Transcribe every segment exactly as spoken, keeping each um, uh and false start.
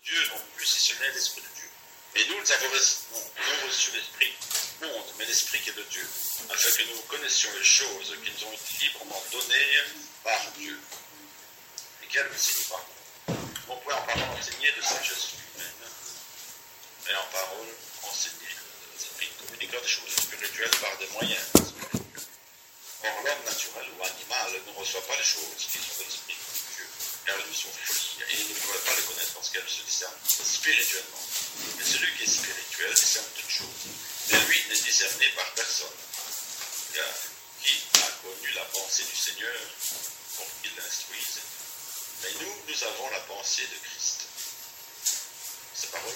Dieu non plus, si ce n'est l'Esprit de Dieu. Mais nous, nous avons reçu, non reçu l'Esprit du monde, mais l'Esprit qui est de Dieu, afin que nous connaissions les choses qui nous ont été librement données par Dieu. Lesquelles ne signent pas. On peut en parole enseigner de sagesse humaine, et en parole enseigner l'Esprit communiquant des choses spirituelles par des moyens spirituels. Or, l'homme naturel ou animal ne reçoit pas les choses qui sont de l'Esprit de Dieu, car elles lui sont folie, et il ne pourrait pas les connaître parce qu'elles se discernent spirituellement. Mais celui qui est spirituel discerne toutes choses, mais lui n'est discerné par personne. Car qui a connu la pensée du Seigneur pour qu'il l'instruise? Mais nous, nous avons la pensée de Christ. C'est parole.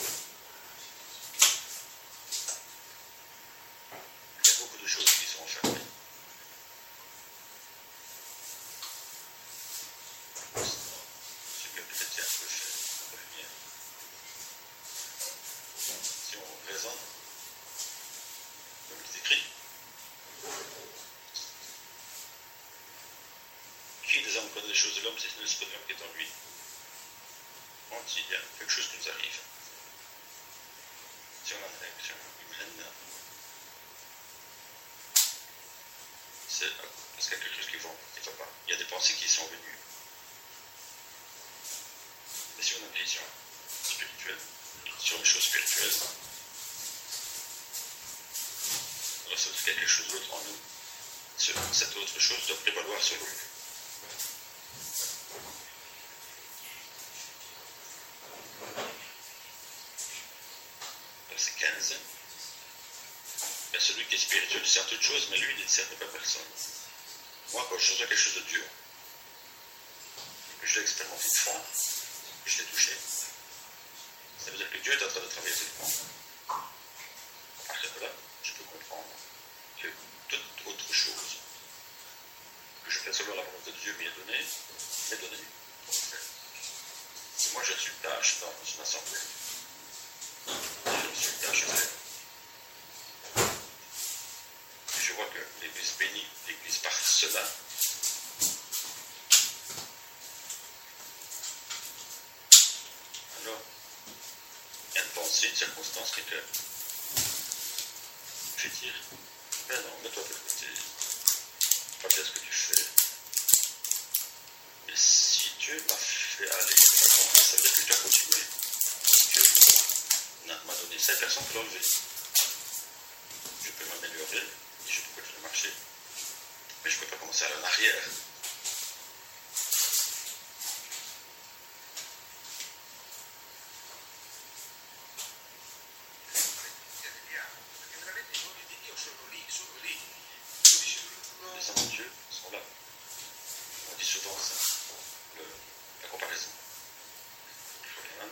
Il y a beaucoup de choses qui sont enfermées. Ce que le chrétien peut faire, peut bien. Si on raisonne, comme il est écrit, qui des hommes connaît les choses de l'homme, c'est l'esprit de l'homme qui est en lui. Quand il y a quelque chose qui nous arrive, si on a une réaction humaine, c'est parce qu'il y a quelque chose qui ne va pas. Il y a des pensées qui sont venues. Mais si on a une vision spirituelle, sur les choses spirituelles, on ressent quelque chose d'autre en nous. Cette autre chose doit prévaloir sur nous. Verset quinze. Mais celui qui est spirituel discerne toutes choses, mais lui, il ne discerne pas personne. Moi, quand je reçois quelque chose de Dieu, que je l'ai expérimenté de fond, que je l'ai touché, ça veut dire que Dieu est en train de travailler avec moi. À partir de là, je peux comprendre que toute autre chose que je fais selon la volonté de Dieu m'est donnée, m'est donnée pour le faire. Et moi, j'ai reçu une tâche dans une assemblée. J'ai reçu une tâche à faire. Et je vois que l'Église bénit l'Église par cela. Alors, il y a une pensée, une circonstance qui te fait dire, ben non, mets-toi de côté, pas bien ce que tu fais. Mais si Dieu m'a fait aller, ça veut dire que Dieu a continué. Dieu m'a donné ça, personne ne peut l'enlever. Je peux m'améliorer, et je peux continuer à marcher, mais je ne peux pas commencer à aller en arrière. Les enfants de Dieu sont là. On dit souvent ça, le, la comparaison. Amen.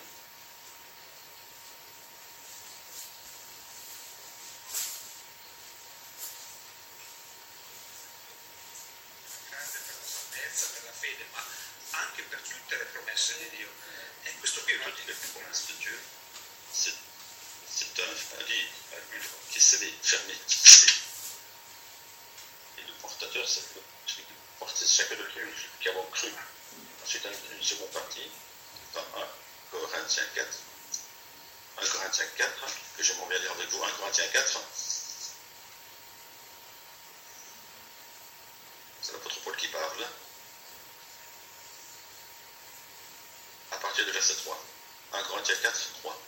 Per la fede, ma anche per tutte le promesse di Dio. E questo qui è Toutes les promesses de Dieu, c'est, c'est un, un livre, un livre qui s'est fermé, fixé. Et le portateur, c'est le celui qui porte chacun de nous qui avons cru. Ensuite, une seconde partie, dans un Corinthiens quatre. un Corinthiens quatre, que j'aimerais bien lire avec vous, un Corinthiens quatre. C'est l'apôtre Paul qui parle. À partir du verset trois. un Corinthiens quatre, trois.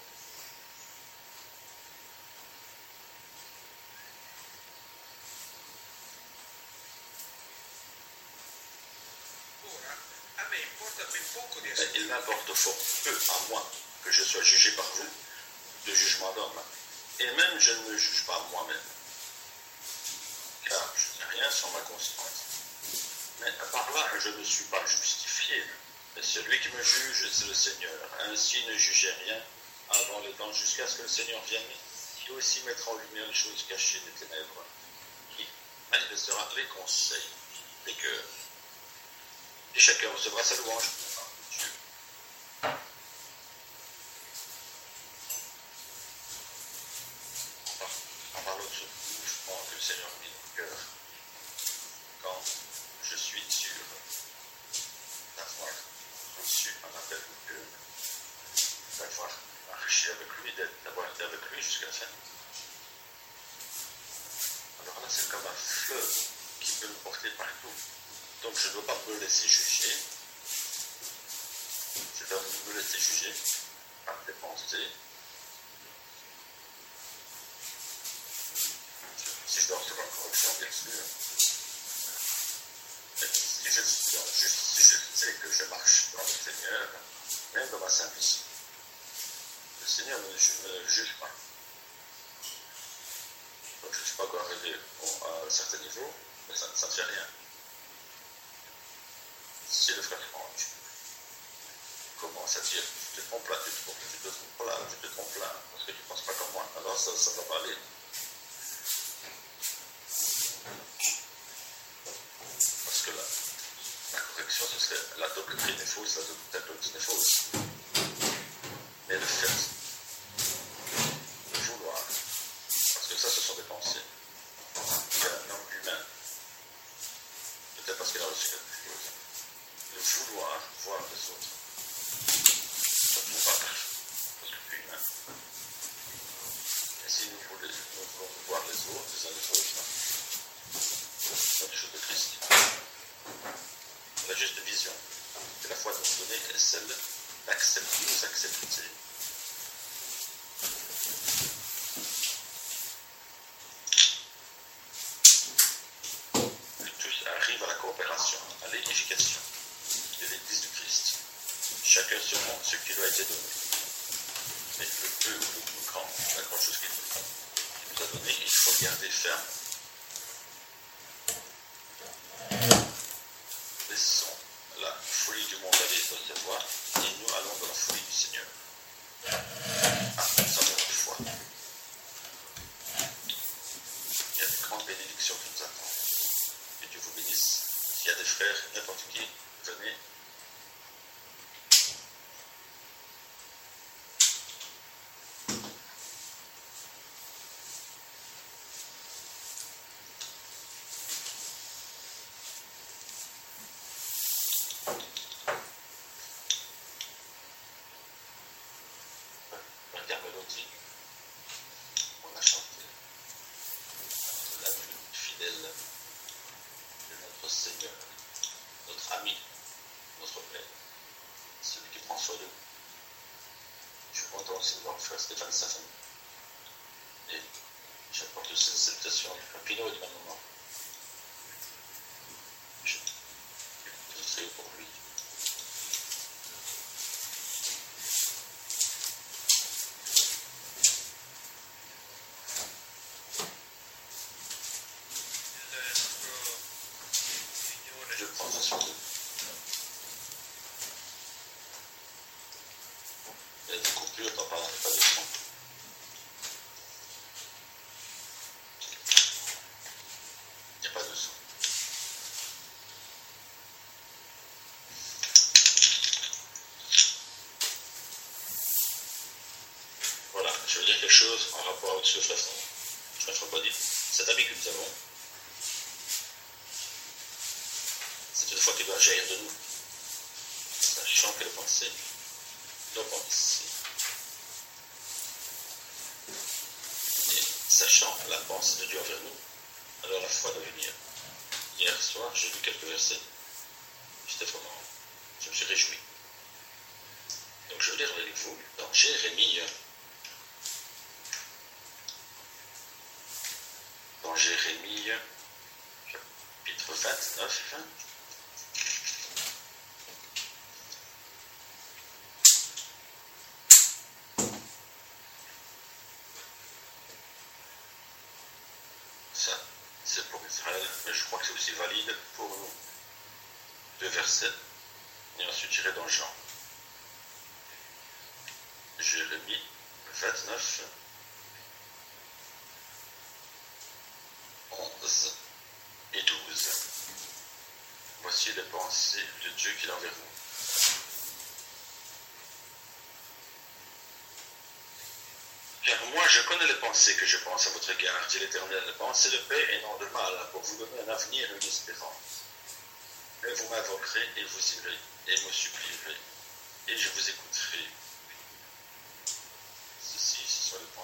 Mais il m'importe fort peu à moi que je sois jugé par vous de jugement d'homme. Et même je ne me juge pas moi-même, car je n'ai rien sans ma conscience. Mais par là, je ne suis pas justifié. Mais celui qui me juge, c'est le Seigneur. Ainsi, ne jugez rien avant le temps, jusqu'à ce que le Seigneur vienne, qui aussi mettra en lumière les choses cachées des ténèbres, qui manifestera les conseils des cœurs. Et chacun recevra sa louange. Dieu. En parlant de ce mouvement que le Seigneur a mis dans le cœur, quand je suis sûr d'avoir reçu un appel de Dieu, d'avoir pouvoir marcher avec lui, d'avoir été avec lui jusqu'à la fin. Alors là, c'est comme un fleuve qui peut me porter partout. Donc je ne dois pas me laisser juger. Je dois me laisser juger par des pensées. Si je dois recevoir une correction, bien sûr. Mais si je, si je sais que je marche dans le Seigneur, même dans ma simplicité, le Seigneur ne me juge pas. Donc je ne suis pas encore arrivé à un certain niveau, mais ça, ça ne fait rien. Si le frère Franck commence à dire tu te trompes là, tu te trompes, tu te trompes là, tu te trompes là, parce que tu ne penses pas comme moi, alors ça ne va pas aller. Parce que la, la correction, ce serait la doctrine est fausse, la doctrine est fausse. Mais le fait de vouloir, parce que ça, ce sont des pensées. Il y a un homme humain, peut-être parce qu'il a reçu quelque chose, de vouloir voir les autres. Ça ne nous pas parce que plus humain. Et si nous voulons, nous voulons voir les autres, les uns les autres, c'est la chose de Christ. La juste vision que la foi nous donne est celle d'accepter, nous accepter. Que tous arrivent à la coopération, à l'édification de l'Église du Christ. Chacun selon ce qui lui a été donné. Mais le peu ou le grand, la grande chose qu'il nous a donné, il faut garder ferme. Laissons la folie du monde aller dans cette voie et nous allons dans la folie du Seigneur. Ah, ça va une foi. Il y a de grandes bénédictions qui nous attendent. Que Dieu vous bénisse. S'il y a des frères, n'importe qui, venez. On a chanté la plus fidèle de notre Seigneur, notre ami, notre Père, celui qui prend soin de nous. Je suis content aussi de voir le frère Stéphane Safan. Et j'apporte cette salutation du frère Pinot et de ma maman. Je, je serai pour lui. Je prends soin de lui. Il y a des coupures, t'en parles pas de son. Il n'y a pas de son. Voilà, je veux dire quelque chose en rapport avec ce frère. Je ne ferai pas dire. Cet ami que nous avons, c'est une foi qui doit jaillir de nous, sachant que les pensées, nos pensées, et sachant la pensée de Dieu envers nous, alors la foi doit venir. Hier soir, j'ai lu quelques versets. J'étais vraiment, je me suis réjoui. Donc je vais lire avec vous dans Jérémie, dans Jérémie, chapitre vingt-neuf. Ça, c'est pour Israël, mais je crois que c'est aussi valide pour nous. Deux versets, et ensuite j'irai dans Jean. Jérémie vingt-neuf, onze et douze. Voici les pensées de Dieu qu'il a envers vous. Car moi, je connais les pensées que je pense à votre égard, dit l'Éternel, les pensées de paix et non de mal, pour vous donner un avenir et une espérance. Mais vous m'invoquerez et vous irez, et me supplierez, et je vous écouterai.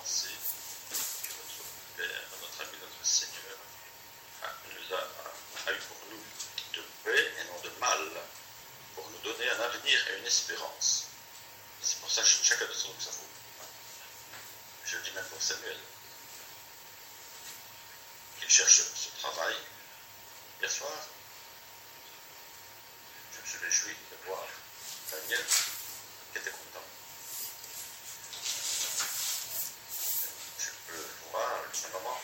penser que notre Père, notre ami, notre Seigneur, a, nous a, a, a eu pour nous de paix et non de mal, pour nous donner un avenir et une espérance. Et c'est pour ça que chacun de nous ça vaut. Je le dis même pour Samuel, qu'il cherche ce travail. Hier soir, je me suis réjoui de voir Daniel qui était content. Je peux voir simplement.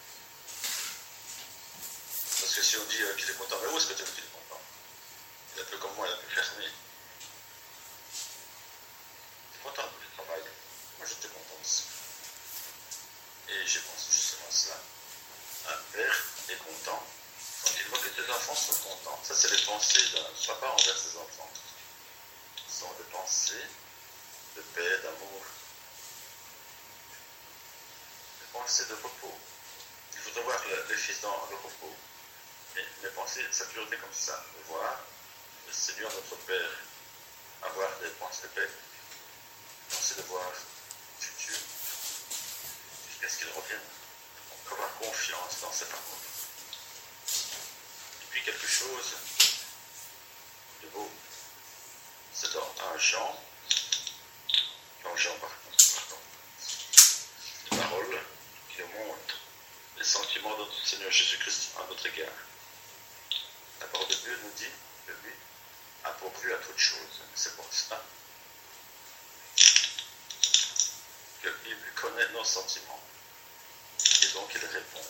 Parce que si on dit euh, qu'il est content, mais où est-ce que tu veux qu'il est content? Il est un peu comme moi, il est un peu fermé. Tu es content du travail? Moi j'étais content aussi. Et j'ai pensé justement à cela. Un père est content quand il voit que ses enfants sont contents. Ça, c'est les pensées d'un papa envers ses enfants. Ce sont des pensées de paix, d'amour, des pensées de repos. Il faudrait voir le, les fils dans le repos. Mais mes pensées, ça a toujours été comme ça. De voir le Seigneur, notre Père, avoir des pensées de paix, des pensées de voir le futur, jusqu'à ce qu'il revienne. Donc, avoir confiance dans ses paroles. Et puis quelque chose de beau. C'est dans un Jean, dans Jean par contre, pardon, des paroles qui nous montrent les sentiments de notre Seigneur Jésus-Christ à notre égard. La parole de Dieu nous dit que lui a pourvu à toute chose. C'est pour cela qu'il connaît nos sentiments. Et donc il répond.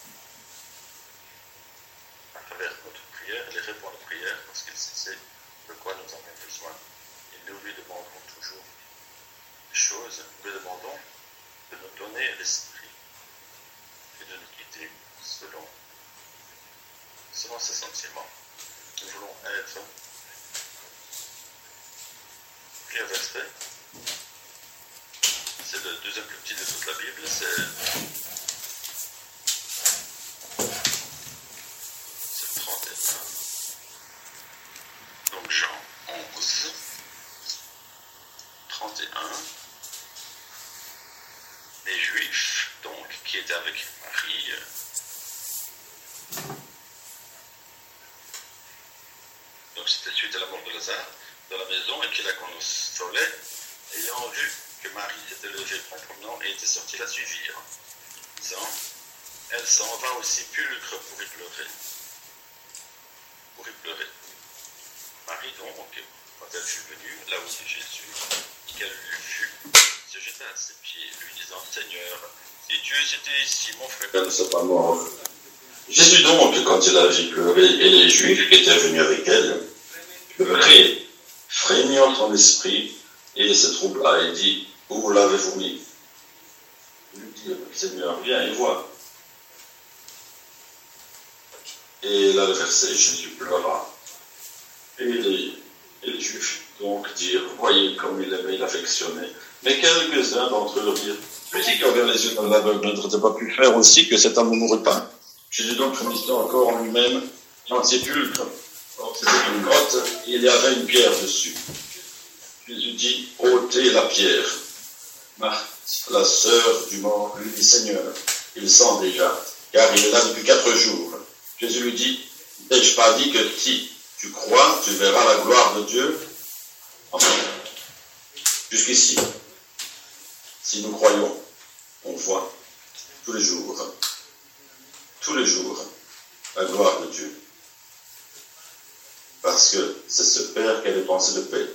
À travers notre prière, il répond à nos prières parce qu'il sait de quoi nous avons besoin. Et nous lui demandons toujours des choses. Nous lui demandons de nous donner l'esprit et de nous guider selon, selon ses sentiments. Nous voulons être. Puis un verset. C'est le deuxième plus petit de toute la Bible. C'est. Donc Jean onze, trente et un, les Juifs, donc, qui étaient avec Marie, donc c'était suite à la mort de Lazare, dans la maison, et qui la consolait, ayant vu que Marie s'était levée promptement et était sortie la suivre, disant, elle s'en va au sépulcre pour y pleurer. Pour y pleurer. Marie, donc, quand elle fut venue, là où c'est Jésus, qu'elle l'eut vu, se jeta à ses pieds, lui disant, Seigneur, si tu étais ici, mon frère ne serait pas mort. Jésus donc, quand il la vit pleurer, et les Juifs qui étaient venus avec elle, pleurait, frémit en esprit, et se troubla, et dit, où l'avez-vous mis? Il lui dit, Seigneur, viens et vois. Et là, le verset, Jésus pleura. Et les, et les Juifs donc dirent, voyez comme il aimait, il affectionnait. Mais quelques-uns d'entre eux leur dirent, lui qui envers les yeux d'un aveugle n'aurait pas pu faire aussi que cet homme ne mourût pas. Jésus donc frémissait encore en lui-même dans le sépulcre. Or c'était une grotte et il y avait une pierre dessus. Jésus dit, ôtez la pierre. Marthe, la sœur du mort, lui dit, Seigneur, il sent déjà, car il est là depuis quatre jours. Jésus lui dit, n'ai-je pas dit que si tu crois, tu verras la gloire de Dieu? Enfin, jusqu'ici, si nous croyons, on voit tous les jours, tous les jours, la gloire de Dieu. Parce que c'est ce Père qui a des pensées de paix,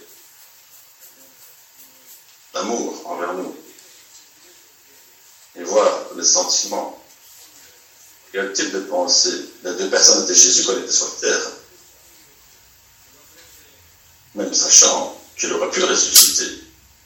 d'amour envers nous. Et voir les sentiments, quel type de pensée les deux personnes étaient Jésus quand il était sur la terre. Même sachant qu'il aurait pu le ressusciter.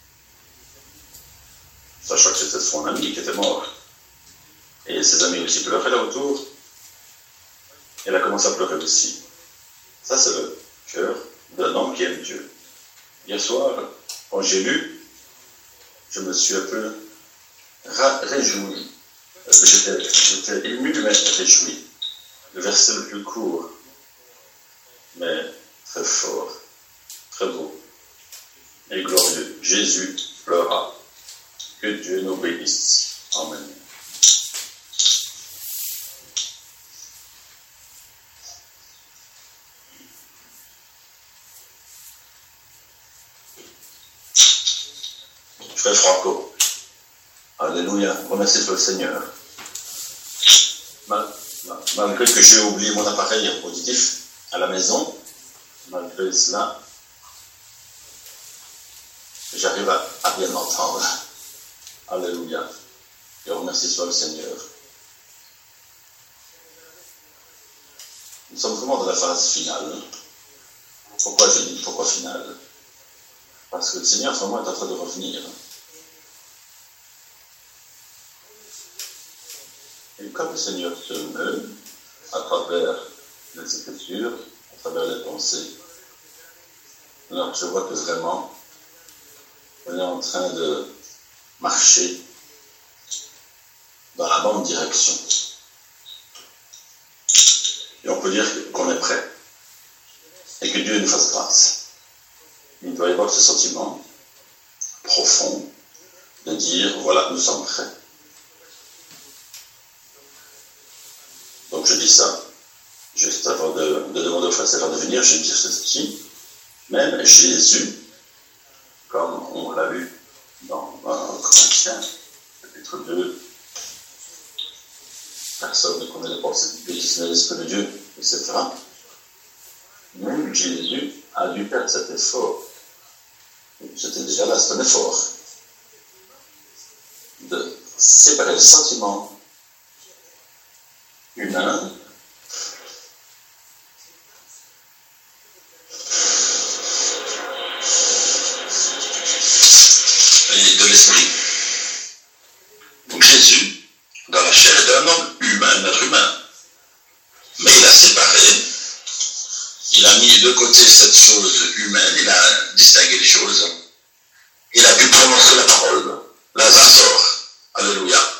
Sachant que c'était son ami qui était mort. Et ses amis aussi pleuraient là autour. Et elle a commencé à pleurer aussi. Ça, c'est le cœur d'un homme qui aime Dieu. Hier soir, quand j'ai lu, je me suis un peu ra- réjoui. J'étais, j'étais ému, mais réjoui. Le verset le plus court, mais très fort, très beau et glorieux. Jésus pleura. Que Dieu nous bénisse. Amen. Frère Franco, alléluia, remercie le Seigneur. Mal, mal, malgré que j'ai oublié mon appareil auditif à la maison, malgré cela, j'arrive à, à bien entendre. Alléluia. Et remercie soit le Seigneur. Nous sommes vraiment dans la phase finale. Pourquoi je dis pourquoi finale? Parce que le Seigneur vraiment est en train de revenir. Et comme le Seigneur se meut à travers les Écritures, à travers les pensées, alors je vois que vraiment, on est en train de marcher dans la bonne direction. Et on peut dire qu'on est prêt. Et que Dieu nous fasse grâce. Il doit y avoir ce sentiment profond de dire, voilà, nous sommes prêts. Donc je dis ça, juste avant de, de demander au frère Stéphane de venir, je vais dire ceci. Même Jésus, comme on l'a vu dans, dans Corinthiens, chapitre deux, personne ne connaît les pensées de Dieu, si ce n'est l'Esprit de Dieu, et cetera. Même Jésus a dû faire cet effort. C'était déjà là, c'est un effort de séparer le sentiment humain et de l'esprit. Donc Jésus, dans la chair, était un homme humain, un être humain. Mais il a séparé, il a mis de côté cette chose humaine, il a distingué les choses. Il a pu prononcer la parole. Lazare sort. Alléluia.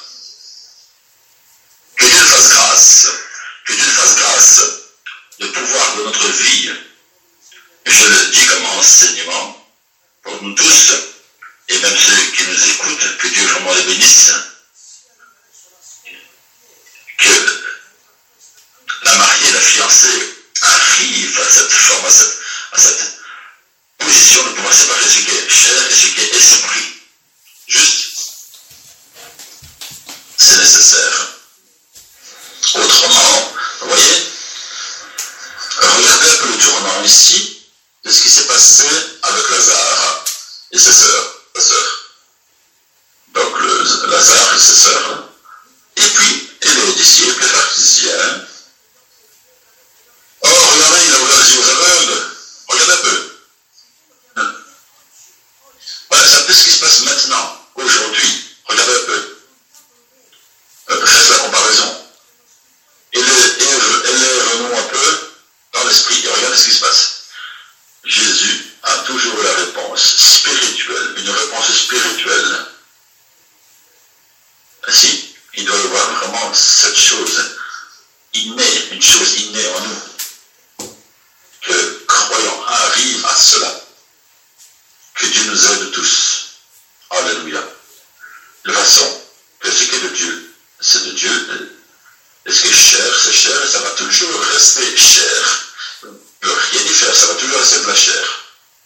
Que Dieu fasse grâce, que Dieu fasse grâce de pouvoir de notre vie, et je le dis comme enseignement, pour nous tous, et même ceux qui nous écoutent, que Dieu vraiment les bénisse, que la mariée, la fiancée, arrive à cette forme, à cette, à cette position de pouvoir séparer ce qui est chair et ce qui est esprit. Juste, c'est nécessaire. Autrement, vous voyez, regardez un peu le tournant ici de ce qui s'est passé avec Lazare et ses sœurs, sa sœur. Donc le, Lazare et ses sœurs, et puis et les disciples, les pharisiens. Oh, regardez, il a ouvert les yeux aux aveugles. Regardez un peu. Voilà, c'est un peu ce qui se passe maintenant, aujourd'hui. Regardez un peu. Euh, faites la comparaison. Élève-nous un peu dans l'esprit. Et regardez ce qui se passe. Jésus a toujours la réponse spirituelle, une réponse spirituelle. Si, il doit y avoir vraiment cette chose innée, une chose innée en nous, que croyants arrivent à cela. Que Dieu nous aide tous. Alléluia. De façon que ce qui est de Dieu, c'est de Dieu. Et ce qui est cher, c'est cher, et ça va toujours rester cher. On ne peut rien y faire, ça va toujours rester de la chair.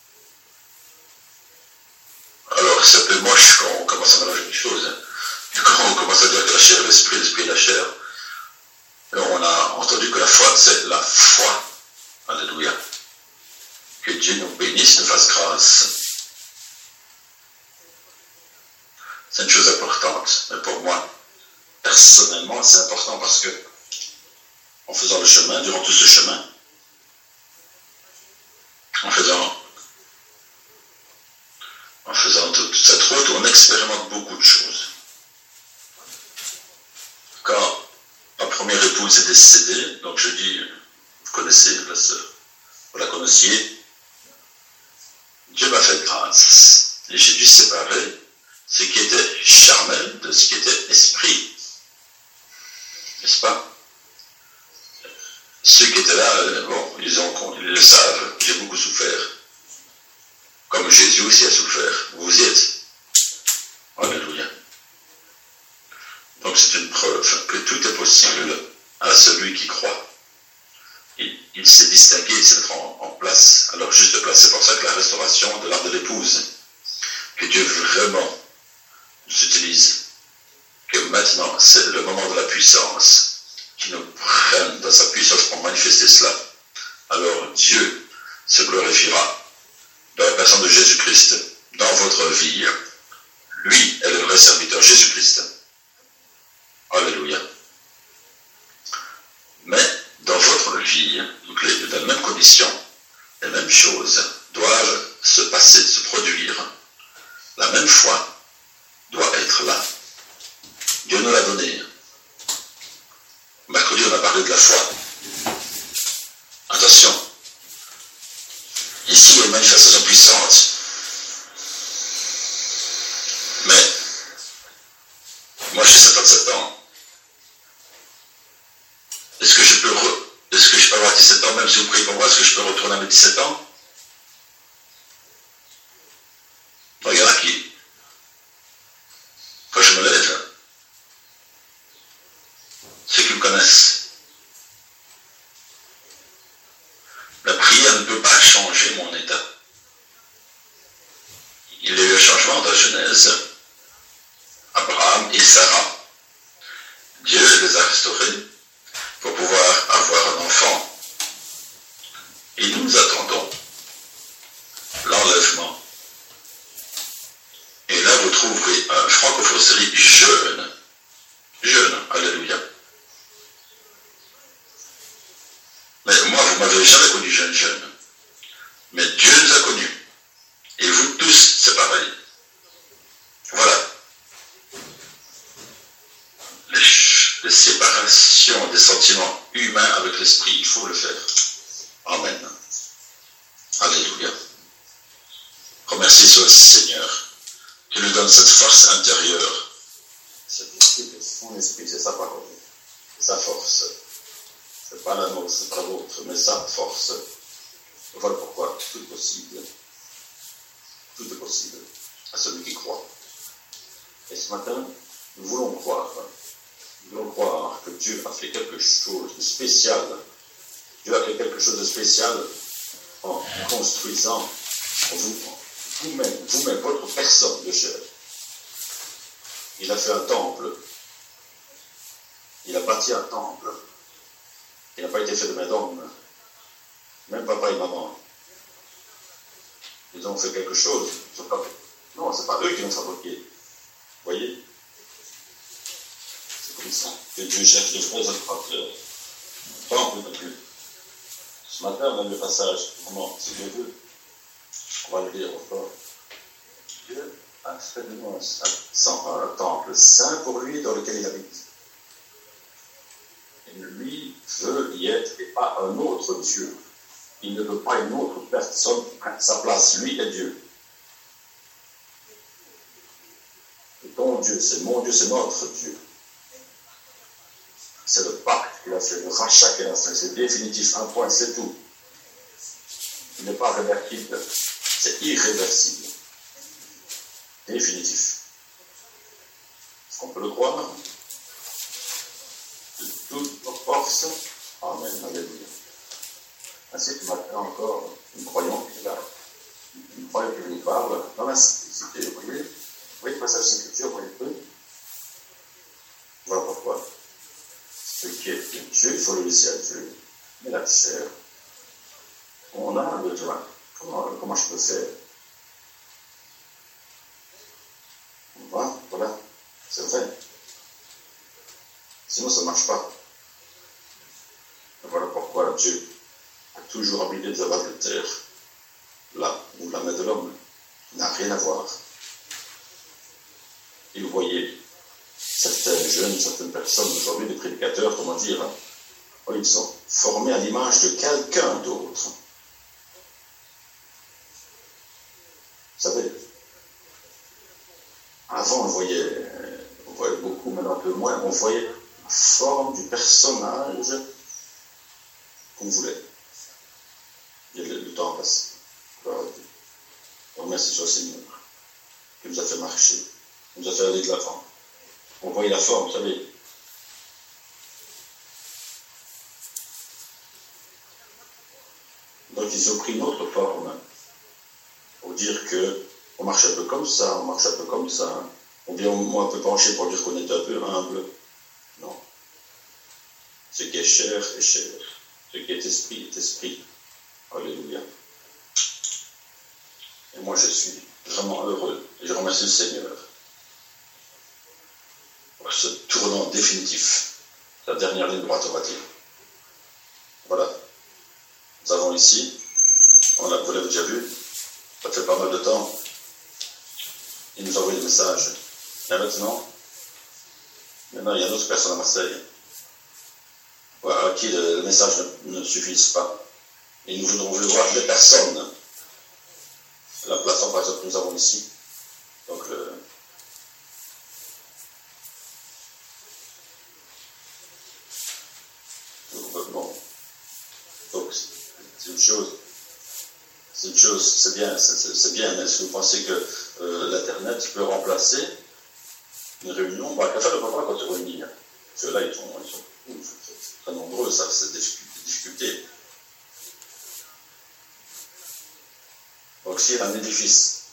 Alors c'est un peu moche quand on commence à mélanger les choses. Quand on commence à dire que la chair est l'esprit, l'esprit est la chair. Alors on a entendu que la foi, c'est la foi. Alléluia. Que Dieu nous bénisse, nous fasse grâce. C'est une chose importante. Mais pour moi, personnellement, c'est important parce que, en faisant le chemin, durant tout ce chemin, en faisant, en faisant toute cette route, on expérimente beaucoup de choses. Quand ma première épouse est décédée, donc je dis, vous connaissez la sœur, vous la connaissiez, Dieu m'a fait grâce. Et j'ai dû séparer ce qui était charnel de ce qui était esprit. N'est-ce pas? Ceux qui étaient là, bon, ils, ont, ils le savent, j'ai beaucoup souffert. Comme Jésus aussi a souffert. Vous y êtes. Alléluia. Donc c'est une preuve que tout est possible à celui qui croit. Il, il s'est distingué, il s'est mis en, en place, à leur juste place. C'est pour ça que la restauration de l'art de l'épouse, que Dieu vraiment nous utilise, que maintenant c'est le moment de la puissance, qui nous prenne dans sa puissance pour manifester cela. Alors Dieu se glorifiera dans la personne de Jésus-Christ, dans votre vie. Lui est le vrai serviteur, Jésus-Christ. Alléluia. Mais dans votre vie, donc les, dans les mêmes conditions, les mêmes choses doivent se passer, se produire. La même foi doit être là. Dieu nous l'a donné. Mercredi, on a parlé de la foi. Attention. Ici, il y a une manifestation puissante. Mais, moi, j'ai cinquante-sept ans. Est-ce que je peux, re... est-ce que je peux avoir dix-sept ans, même si vous priez pour moi, est-ce que je peux retourner à mes dix-sept ans? Bon, il y en a qui, quand je me lève, ceux qui me connaissent, la prière ne peut pas changer mon état. Il y a eu un changement dans la Genèse. Abraham et Sarah. Dieu les a restaurés pour pouvoir avoir un enfant. Et nous attendons l'enlèvement. Et là, vous trouverez un francophonie jeune. Jeune, alléluia. Mais moi, vous m'avez jamais connu jeune, jeune. Mais Dieu nous a connus. Et vous tous, c'est pareil. Voilà. Les, les séparations des sentiments humains avec l'esprit, il faut le faire. Amen. Alléluia. Remercie soit le Seigneur qui nous donne cette force intérieure. Cet esprit, c'est son esprit, c'est sa parole. C'est sa force. C'est pas la nôtre, c'est pas la vôtre, mais sa force. Voilà pourquoi tout est possible. Tout est possible à celui qui croit. Et ce matin, nous voulons croire. Nous voulons croire que Dieu a fait quelque chose de spécial. Dieu a fait quelque chose de spécial en construisant vous, vous-même, vous-même, votre personne de chair. Il a fait un temple. Il a bâti un temple. Il n'a pas été fait de main d'homme. Même papa et maman. Ils ont fait quelque chose. Ils ont pas fait. Non, ce n'est pas eux qui l'ont fabriqué. Vous voyez? C'est comme ça que Dieu cherche de vrais adorateurs. Temple non plus. Ce matin, on a le passage. Comment? Si Dieu veut. On va le lire encore. Dieu a fait de nous un, un temple saint pour lui dans lequel il habite. Et lui veut y être et pas un autre Dieu. Il ne veut pas une autre personne qui prenne sa place. Lui est Dieu. Et ton Dieu, c'est mon Dieu, c'est notre Dieu. C'est le pacte qu'il a fait, le rachat qu'il a fait. C'est définitif, un point, c'est tout. Il n'est pas réversible. C'est irréversible. Définitif. Est-ce qu'on peut le croire? De toute nos forces. Amen. Alléluia. Ainsi que maintenant encore, nous croyons qu'il a, nous croyons qu'il nous parle dans la simplicité. Vous voyez, vous voyez le passage de l'écriture, vous voyez le peu. Voilà pourquoi. Ce qui est Dieu, il faut le laisser à Dieu. Mais la chair, on a besoin. Comment, comment je peux faire? Voilà, voilà, c'est vrai. Sinon, ça ne marche pas. Voilà pourquoi Dieu a toujours habité des abages de terre, là où la main de l'homme n'a rien à voir. Et vous voyez, certains jeunes, certaines personnes, aujourd'hui, des prédicateurs, comment dire, oh, ils sont formés à l'image de quelqu'un d'autre. Vous savez, avant, on voyait, on voyait beaucoup, maintenant un peu moins, on voyait la forme du personnage qu'on voulait. Et le, le temps passe. On remercie sur le Seigneur qui nous a fait marcher, qui nous a fait aller de l'avant. On voyait la forme, vous savez. Donc ils ont pris une autre forme pour dire que on marche un peu comme ça, on marche un peu comme ça. On vient au moins un peu pencher pour dire qu'on est un peu humble. Non. Ce qui est chair est chair. Ce qui est esprit est esprit. Alléluia. Et moi je suis vraiment heureux. Et je remercie le Seigneur pour ce tournant définitif. La dernière ligne droite, on va dire. Voilà. Nous avons ici, on l'a, vous l'avez déjà vu, ça fait pas mal de temps, il nous envoie des messages. Et maintenant, maintenant, il y a d'autres personnes à Marseille, à qui le, le message ne, ne suffise pas. Et nous voudrons voir les personnes. La plateforme, par exemple, que nous avons ici. Donc, le, bon. Donc, c'est une chose. C'est une chose, c'est bien, c'est, c'est bien, mais est-ce que vous pensez que euh, l'Internet peut remplacer une réunion? Bah, qu'à faire le papa quand tu réunis. Parce que là, ils sont, ils sont c'est très nombreux, ça, c'est des difficultés. Donc, s'il y a un édifice,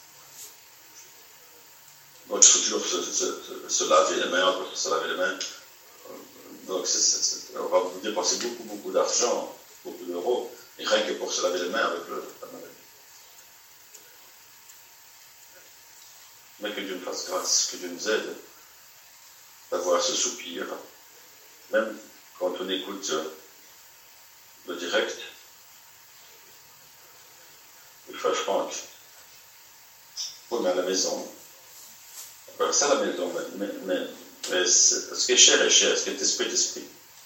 donc il faut toujours se, se, se laver les mains, se laver les mains. Donc, c'est, c'est, c'est, on va vous dépenser beaucoup, beaucoup d'argent, beaucoup d'euros, et rien que pour se laver les mains avec le, la maladie. Mais que Dieu nous fasse grâce, que Dieu nous aide d'avoir ce soupir, même quand on écoute le direct. Le frère Franck, oui, mais à la maison, on peut ça à la maison, mais, mais, mais, mais ce qui est cher est cher, ce qui est esprit est esprit.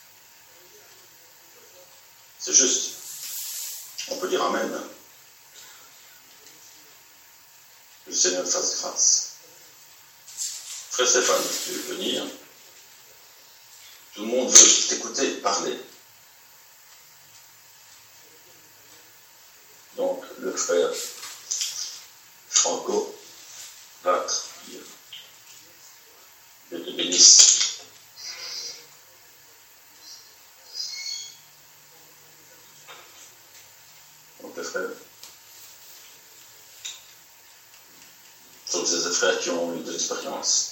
C'est juste. On peut dire Amen. Que le Seigneur fasse grâce. Frère Stéphane, tu veux venir? Tout le monde veut t'écouter, parler. Donc, le frère Franco va prier. Dieu te bénisse. Donc, les frères, ce sont des frères qui ont eu de l'expérience.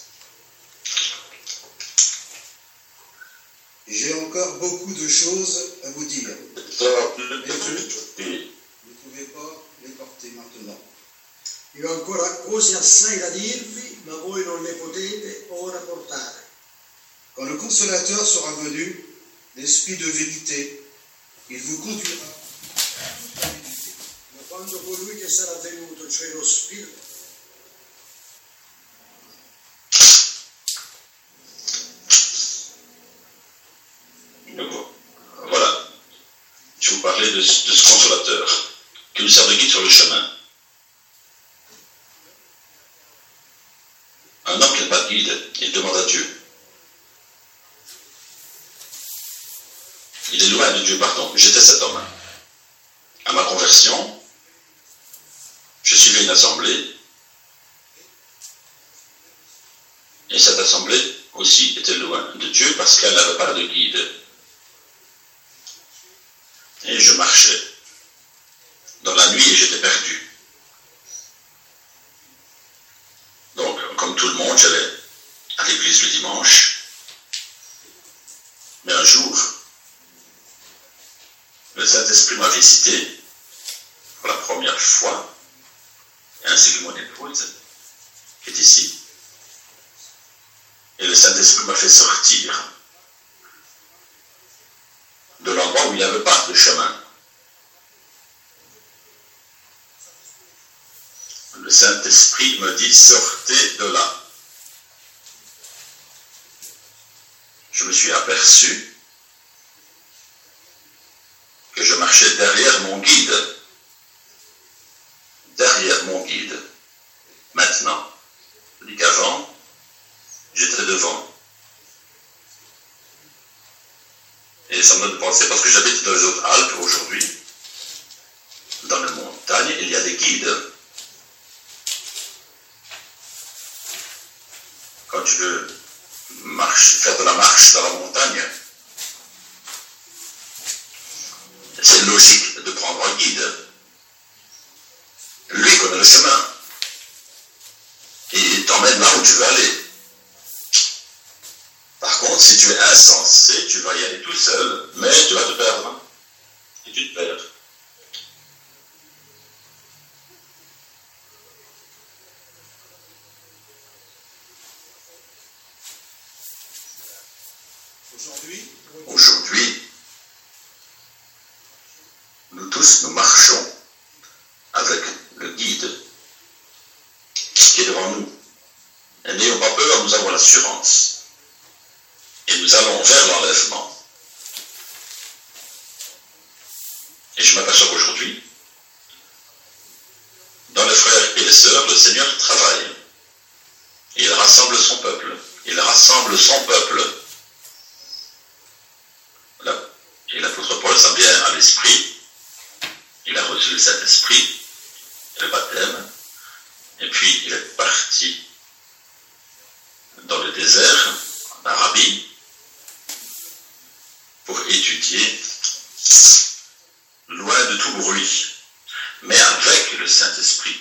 J'ai encore beaucoup de choses à vous dire. Mais vous ne pouvez pas les porter maintenant. Io ho ancora cose assai da dirvi, ma voi non le potete ora portare. Quand le Consolateur sera venu, l'Esprit de vérité, il vous conduira à toute la vérité. Ma quando colui che sarà venuto, cioè lo Spirito, voilà, je vais vous parler de, de ce Consolateur qui nous sert de guide sur le chemin. Un homme qui n'a pas de guide, il demande à Dieu. Il est loin de Dieu, pardon. J'étais cet homme. À ma conversion, je suivais une assemblée. Et cette assemblée aussi était loin de Dieu parce qu'elle n'avait pas de guide. Et je marchais dans la nuit et j'étais perdu. Donc, comme tout le monde, j'allais à l'église le dimanche. Mais un jour, le Saint-Esprit m'a visité pour la première fois, ainsi que mon épouse, qui est ici. Et le Saint-Esprit m'a fait sortir de l'endroit où il n'y avait pas de chemin. Le Saint-Esprit me dit, sortez de là. Je me suis aperçu que je marchais derrière mon guide. Derrière mon guide. Maintenant. Je dis qu'avant, j'étais devant. Et ça me donne penser, parce que j'habite dans les Hautes-Alpes aujourd'hui, dans les montagnes, il y a des guides. Quand tu veux marche, faire de la marche dans la montagne. C'est logique de prendre un guide. Lui connaît le chemin. Et il t'emmène là où tu veux aller. Par contre, si tu es insensé, tu vas y aller tout seul, mais tu vas te perdre. Hein? Et tu te perds. Aujourd'hui, Aujourd'hui, nous tous, nous marchons avec le guide qui est devant nous. Et n'ayons pas peur, nous avons l'assurance. Et nous allons vers l'enlèvement. Et je m'aperçois qu'aujourd'hui, dans les frères et les sœurs, le Seigneur travaille. Et il rassemble son peuple. Il rassemble son peuple. Et l'apôtre Paul s'en vient à l'esprit. Il a reçu le Saint-Esprit, le baptême. Et puis il est parti dans le désert, en Arabie, pour étudier loin de tout bruit, mais avec le Saint-Esprit.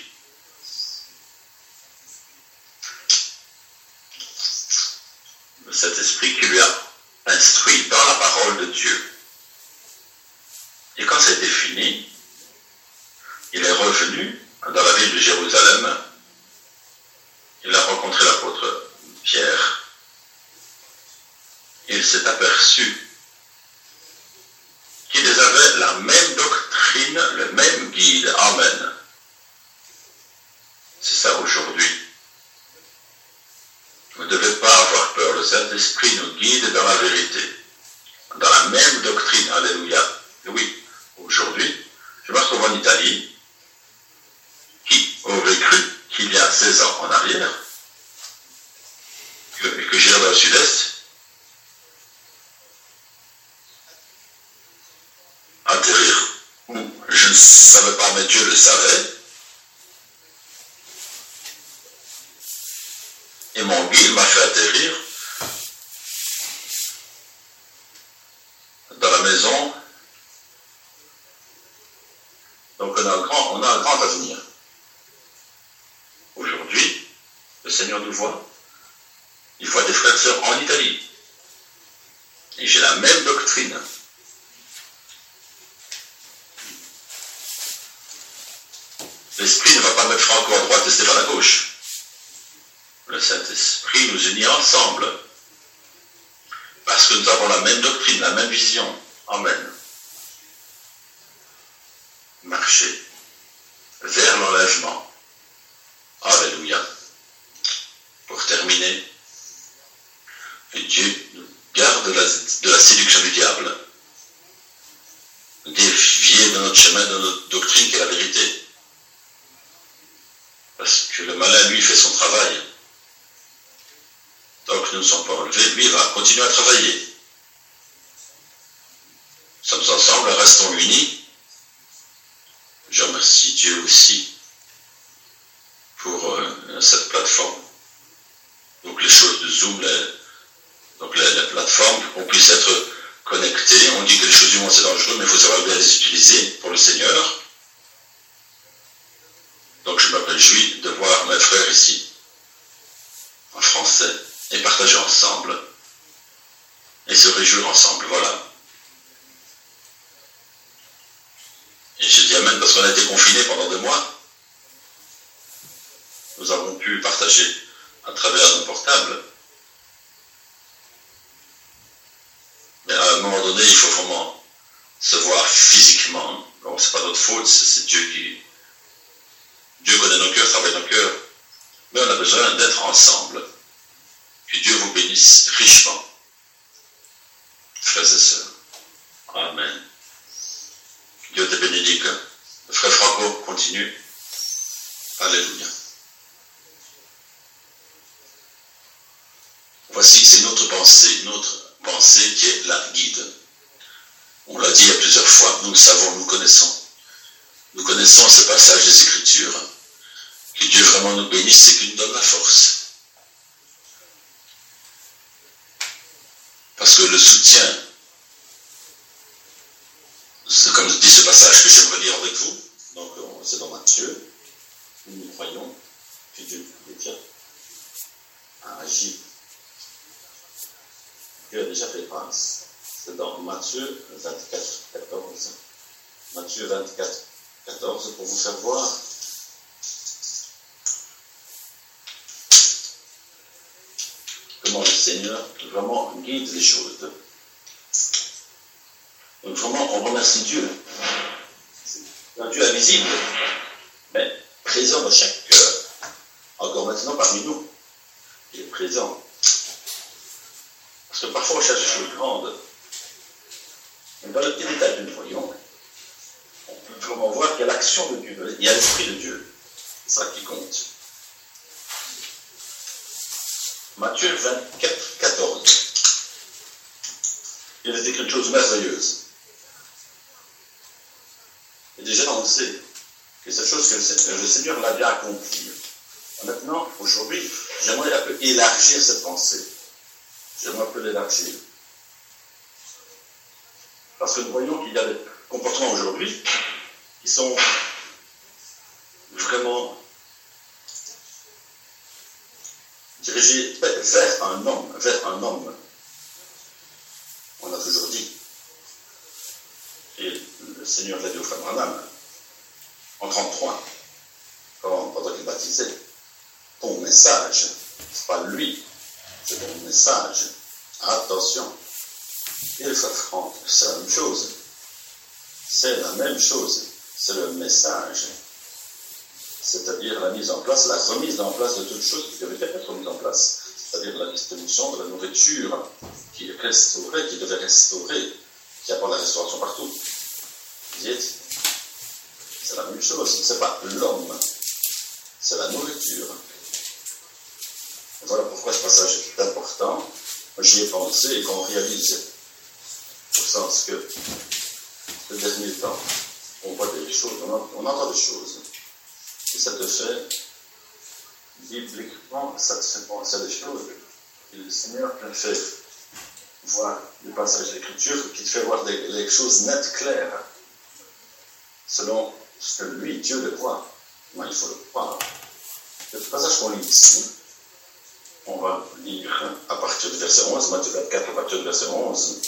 Le Saint-Esprit qui lui a instruit dans la parole de Dieu. Et quand c'était fini, il est revenu dans la ville de Jérusalem. Il a rencontré l'apôtre Pierre. Il s'est aperçu qu'ils avaient la même doctrine, le même guide. Amen. C'est ça aujourd'hui. Vous ne devez pas avoir peur. Le Saint-Esprit nous guide dans la vérité. Dans la même doctrine. Alléluia. Et oui, aujourd'hui, je me retrouve en Italie. Qui aurait cru qu'il y a seize ans en arrière que, que j'irais dans le sud-est atterrir où je ne savais pas, mais Dieu le savait. Et mon guide m'a fait atterrir dans la maison. Donc on a un grand, on a un grand avenir. Aujourd'hui, le Seigneur nous voit. Il voit des frères et sœurs en Italie. Et j'ai la même doctrine. L'Esprit ne va pas mettre Franco à droite et Stéphane à gauche. Le Saint-Esprit nous unit ensemble. Parce que nous avons la même doctrine, la même vision. Amen. Marcher vers l'enlèvement. Alléluia. Pour terminer, que Dieu nous garde de la, de la séduction du diable. Nous dévier de notre chemin, de notre doctrine qui est la vérité. Parce que le malin, lui, fait son travail. Tant que nous ne sommes pas enlevés, lui, il va continuer à travailler. Nous sommes ensemble, restons unis. Je remercie Dieu aussi pour euh, cette plateforme. Donc les choses de Zoom, les, donc les, les plateformes, qu'on puisse être connectés. On dit que les choses du monde c'est dangereux, mais il faut savoir bien les utiliser pour le Seigneur. Donc je me réjouis de voir mes frères ici, en français, et partager ensemble, et se réjouir ensemble, voilà. Et je dis amen parce qu'on a été confinés pendant deux mois. Nous avons pu partager à travers nos portables. Mais à un moment donné, il faut vraiment se voir physiquement. Bon, c'est pas notre faute, c'est Dieu qui... Dieu connaît nos cœurs, travaille nos cœurs. Mais on a besoin d'être ensemble. Que Dieu vous bénisse richement. Frères et sœurs. Amen. Dieu te bénédique. Le frère Franco continue. Alléluia. Voici, c'est notre pensée, notre pensée qui est la guide. On l'a dit il y a plusieurs fois, nous le savons, nous connaissons. Nous connaissons ce passage des Écritures. Que Dieu vraiment nous bénisse et qu'il nous donne la force. parce que le soutien, c'est comme dit ce passage que j'aimerais lire avec vous, donc c'est dans Matthieu, où nous croyons que Dieu déjà a agi. Dieu a déjà fait grâce. C'est dans Matthieu vingt-quatre, quatorze. Matthieu vingt-quatre, quatorze, pour vous faire voir comment le Seigneur vraiment guide les choses. Donc vraiment, on remercie Dieu. C'est un Dieu invisible, mais présent dans chaque cœur. Encore maintenant parmi nous. Il est présent. Parce que parfois on cherche des choses grandes. Mais dans le petit détail que nous voyons, on peut vraiment voir qu'il y a l'action de Dieu, il y a l'esprit de Dieu. C'est ça qui compte. Matthieu vingt-quatre, quatorze. Il est écrit une chose merveilleuse. Et déjà on sait que cette chose que le Seigneur l'a bien accomplie. Maintenant, aujourd'hui, j'aimerais un peu élargir cette pensée. J'aimerais un peu l'élargir. Parce que nous voyons qu'il y a des comportements aujourd'hui qui sont vraiment dirigés vers un homme, vers un homme. On a toujours dit, et le Seigneur l'a dit au frère Branham, en trente-trois, quand, pendant qu'il baptisait, ton message, c'est pas lui, c'est ton message. Attention. Et le frère Franck, c'est la même chose. C'est la même chose. C'est le message. C'est-à-dire la mise en place, la remise en place de toutes choses qui devaient être mises en place. C'est-à-dire la distribution de la nourriture qui restaurait, qui devait restaurer, qui apporte la restauration partout. Vous dites, c'est la même chose. C'est pas l'homme, c'est la nourriture. Voilà pourquoi ce passage est important. J'y ai pensé et qu'on réalise. Au sens que, le dernier temps, on voit des choses, on entend des choses. Et ça te fait, bibliquement, ça te fait penser à des choses. Et le Seigneur te fait voir des passages d'écriture qui te fait voir des, les choses nettes, claires, selon ce que lui, Dieu le voit. Moi, il faut le croire. Le passage qu'on lit ici, on va lire à partir du verset onze, Matthieu vingt-quatre, à partir du verset onze.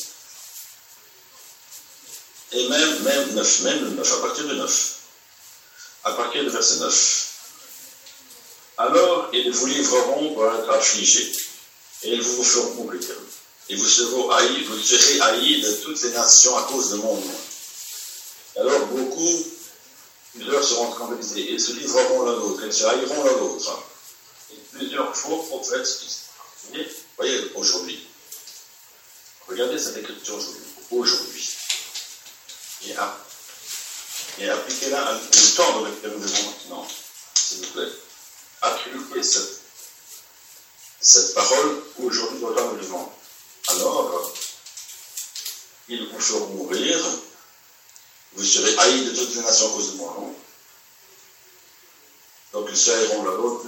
Et même, même neuf, même le neuf, à partir du neuf. À partir du verset neuf. Alors, ils vous livreront pour être affligés, et ils vous feront mourir. Et vous serez haïs, vous serez haïs de toutes les nations à cause de mon nom. Alors, beaucoup, plusieurs seront scandalisés, et se livreront l'un l'autre, et se haïront l'un l'autre. Et plusieurs faux prophètes qui sont. Vous voyez, aujourd'hui. Regardez cette écriture aujourd'hui. Aujourd'hui. Et, à, et appliquez-la au temps dans lequel nous vivons maintenant, s'il vous plaît. Appliquez cette, cette parole aujourd'hui dans le temps où nous vivons. Alors, ils vous feront mourir, vous serez haïs de toutes les nations à cause de mon nom. Donc ils se haïront l'un l'autre.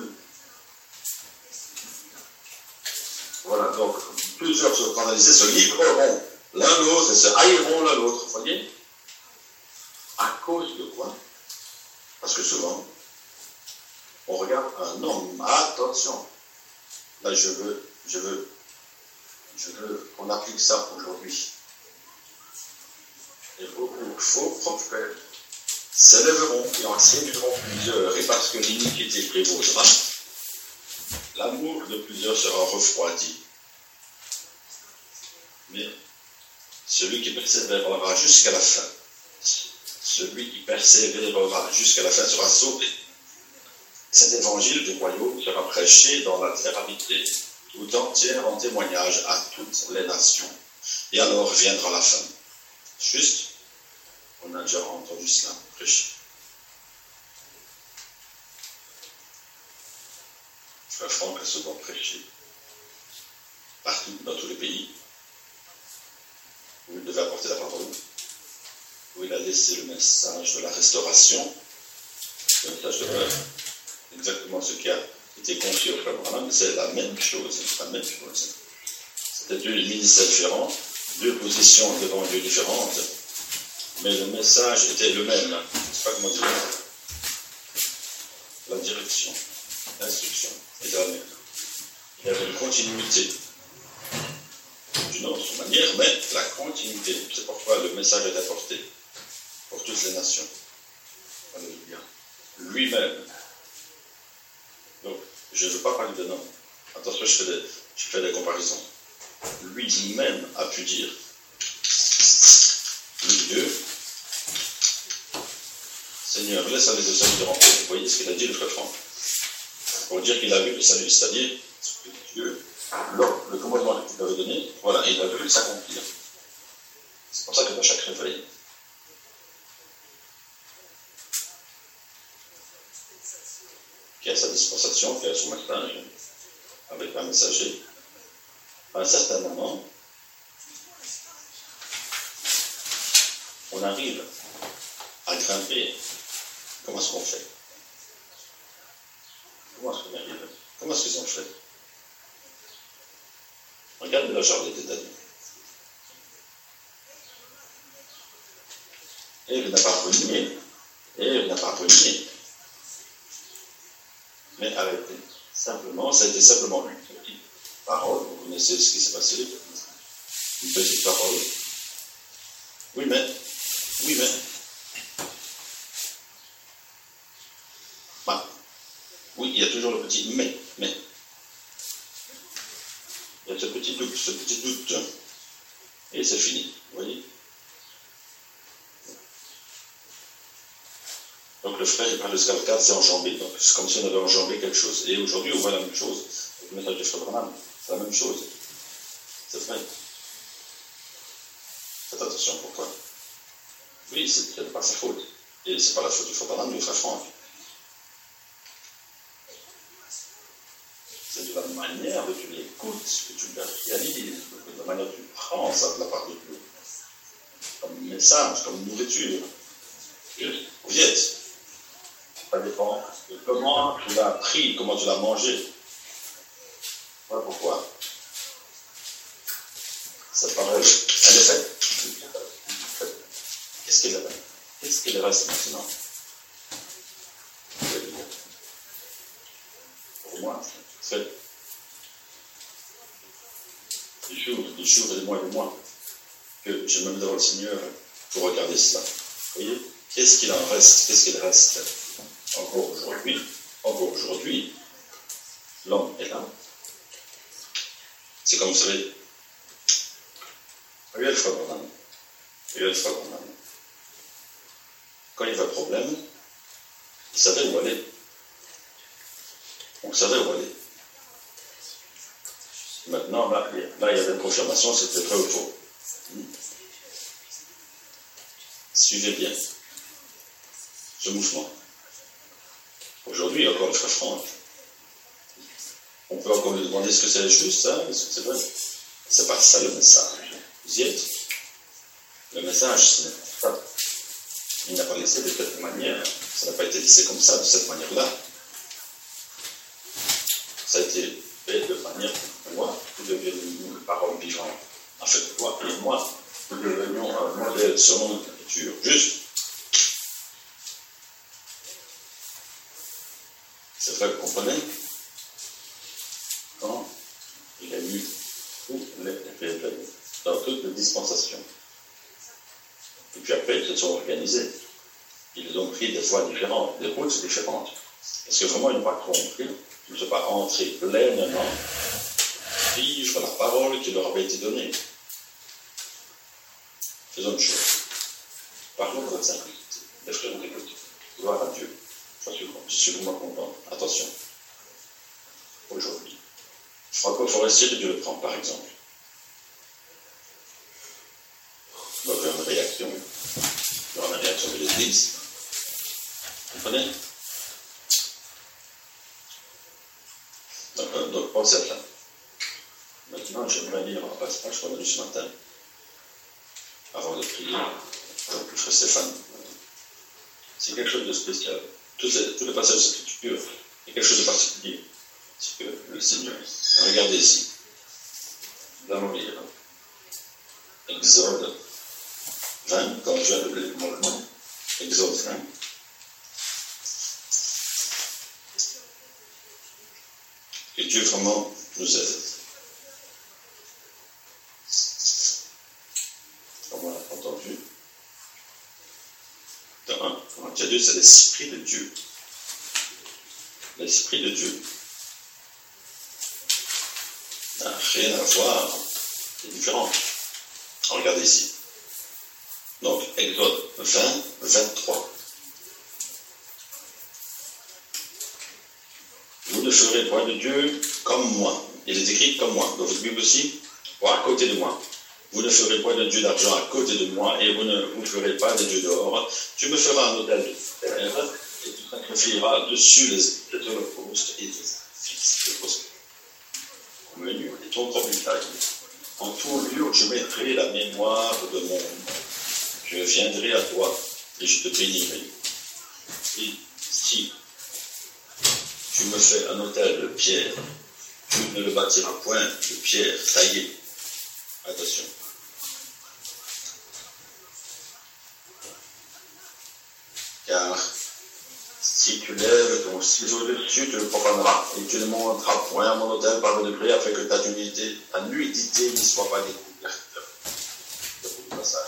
Voilà, donc plusieurs se scandalisés se livreront l'un l'autre et se haïront l'un l'autre. Vous voyez? À cause de quoi? Parce que souvent, on regarde un homme. Attention. Là, je veux, je veux, je veux qu'on applique ça aujourd'hui. Et beaucoup de faux prophètes s'élèveront et en séduiront plusieurs. Et parce que l'iniquité prévaudra, l'amour de plusieurs sera refroidi. Mais celui qui persévérera jusqu'à la fin, celui qui persévérera jusqu'à la fin sera sauvé. Cet évangile du royaume sera prêché dans la terre habitée, tout entière en témoignage à toutes les nations. Et alors viendra la fin. Juste, on a déjà entendu cela prêcher. Frère Franck a souvent prêché partout, dans tous les pays, où il devait apporter la parole, où il a laissé le message de la restauration, le message de l'œuvre, exactement ce qui a été confié au frère Branham, c'est la même chose, la même chose. C'était deux ministères différents, deux positions devant Dieu différentes, mais le message était le même. Je ne sais pas comment dire. La direction, l'instruction était la même. Il y avait une continuité d'une autre manière, mais la continuité. C'est pourquoi le message est apporté pour toutes les nations. Alléluia. Lui-même. Donc, je ne veux pas parler de nom. Attention, je fais des, je fais des comparaisons. Lui-même a pu dire, lui Dieu, Seigneur, laisse aller le salut de rentrer. Vous voyez ce qu'il a dit le frère Franck. Pour dire qu'il a vu le salut, c'est-à-dire que Dieu, lors, le commandement qu'il avait donné, voilà, il a vu s'accomplir. C'est pour ça que dans chaque réveil, qui a sa dispensation, qui a son matin, avec un messager, à un certain moment, on arrive à grimper. Comment est-ce qu'on fait? Comment est-ce qu'on arrive? Comment est-ce qu'ils ont fait? Regarde la charge des détails. Et il n'a pas renié. Et il n'a pas renié. Mais arrêtez. Simplement, ça a été simplement une petite parole. Vous connaissez ce qui s'est passé. Une petite parole. Oui, mais. Oui, mais. Bah. Oui, il y a toujours le petit mais. Mais. Il y a ce petit doute, ce petit doute. Et c'est fini. Vous voyez? Donc le frère, il parle de ce qu'Alcade s'est enjambé. Donc c'est comme si on avait enjambé quelque chose. Et aujourd'hui, on voit la même chose. Avec le message de Frère Branham, c'est la même chose. C'est vrai. Faites attention, pourquoi? Oui, c'est peut-être pas sa faute. Et c'est pas la faute du Frère Branham, mais du Frère Franck. C'est de la manière dont tu l'écoutes, que tu le réalises, de la manière dont tu prends ça de la part de Dieu. Comme message, comme nourriture. Vous y êtes. Ça dépend de comment tu l'as pris, comment tu l'as mangé. Voilà pourquoi. Cette parole, elle est faite. Qu'est-ce qu'il reste? Qu'est-ce qu'il reste maintenant? Pour moi, c'est des jours, des jours et des mois et des mois que je me mets devant le Seigneur pour regarder cela. Vous voyez? Qu'est-ce qu'il en reste? Qu'est-ce qu'il reste? Encore aujourd'hui, encore aujourd'hui, l'homme est là. C'est comme vous savez, il y a le Frère Branham. Il y a le Frère Branham. Quand il y avait un problème, il savait où aller. On savait où aller. Maintenant, là, là il y avait une confirmation, c'était vrai ou faux. Hmm. Suivez bien ce mouvement. Aujourd'hui, il y a encore le Frère Franck. On peut encore lui demander est-ce que c'est juste, hein, est-ce que c'est vrai? C'est pas ça le message. Vous y êtes? Le message, ce n'est pas ça. Il n'a pas laissé de cette manière. Ça n'a pas été laissé comme ça, de cette manière-là. Ça a été fait de manière que moi, vous deviez une parole vivante. En fait, toi et moi, nous devenions un modèle selon l'écriture. Juste. C'est vrai, vous comprenez? Quand il y a eu toutes les, dans toutes les dispensations. Et puis après, ils se sont organisés. Ils ont pris des voies différentes, des routes différentes. Parce que vraiment, ils n'ont pas compris, ils ne sont pas entrés pleinement vivre la parole qui leur avait été donnée. Faisons une chose. Parlons de votre simplicité. Les frères nous écoutent. Gloire à Dieu. Je suis vraiment content. Attention. Aujourd'hui. Franco Forestier de Dieu le prend, par exemple. Donc, il y a une réaction. Il y aura une réaction de l'Église. Vous comprenez? Donc, euh, donc, pensez à ça. Maintenant, j'aimerais lire un passage qu'on a lu ce matin, avant de prier, donc le frère Stéphane. C'est quelque chose de spécial. Tous les, tous les passages de Scripture, il y a quelque chose de particulier. C'est que le Seigneur, regardez ici. Nous allons lire Exode vingt, quand je viens de lire le moment. Exode vingt. Que Dieu vraiment nous aide. Comme on l'a entendu. Dans un, dans Dieu, c'est l'Esprit de Dieu. L'Esprit de Dieu n'a rien à voir, c'est différent. Regardez ici. Donc, Exode vingt, vingt-trois. Vous ne ferez point de Dieu comme moi. Il est écrit comme moi. Dans votre Bible aussi, ou à côté de moi. Vous ne ferez point de Dieu d'argent à côté de moi, et vous ne vous ferez pas de Dieu d'or. Tu me feras un autel de terre, et tu sacrifieras dessus les, les holocaustes et les fils de procès. Menu et ton propre taille. En tout lieu, je mettrai la mémoire de mon nom. Je viendrai à toi et je te bénirai. Et si tu me fais un autel de pierre, tu ne le bâtiras point de pierre taillée. Attention. Car si tu lèves ton ciseau dessus, tu le profaneras, et tu ne monteras point à mon autel par le degré, afin que ta nudité, ta nudité n'y soit pas découverte. C'est pour le passage.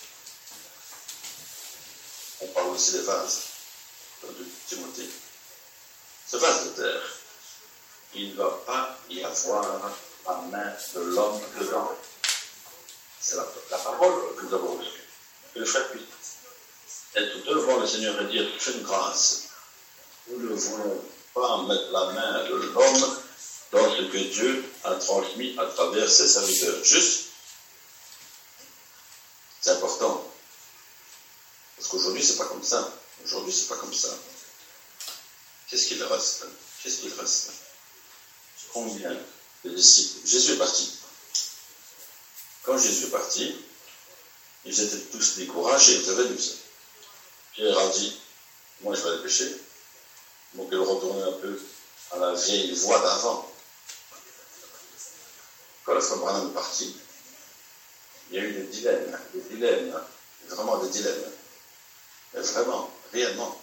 On parle aussi des vases de Timothée. Ce vase de terre, il ne va pas y avoir la main de l'homme dedans. C'est la, la parole que nous avons reçue. Que le frère puisse être devant le Seigneur et dire, fais une grâce. Nous ne voulons pas mettre la main de l'homme dans ce que Dieu a transmis à travers ses serviteurs. Juste, c'est important. Parce qu'aujourd'hui, c'est pas comme ça. Aujourd'hui, c'est pas comme ça. Qu'est-ce qu'il reste? Qu'est-ce qu'il reste? Combien de disciples? Jésus est parti. Quand Jésus est parti, ils étaient tous découragés, vous avez vu ça. Pierre a dit, moi je vais aller pêcher. Donc il retournait un peu à la vieille voie d'avant. Quand la femme Branham est partie, il y a eu des dilemmes, des dilemmes, vraiment des dilemmes. Mais vraiment, réellement.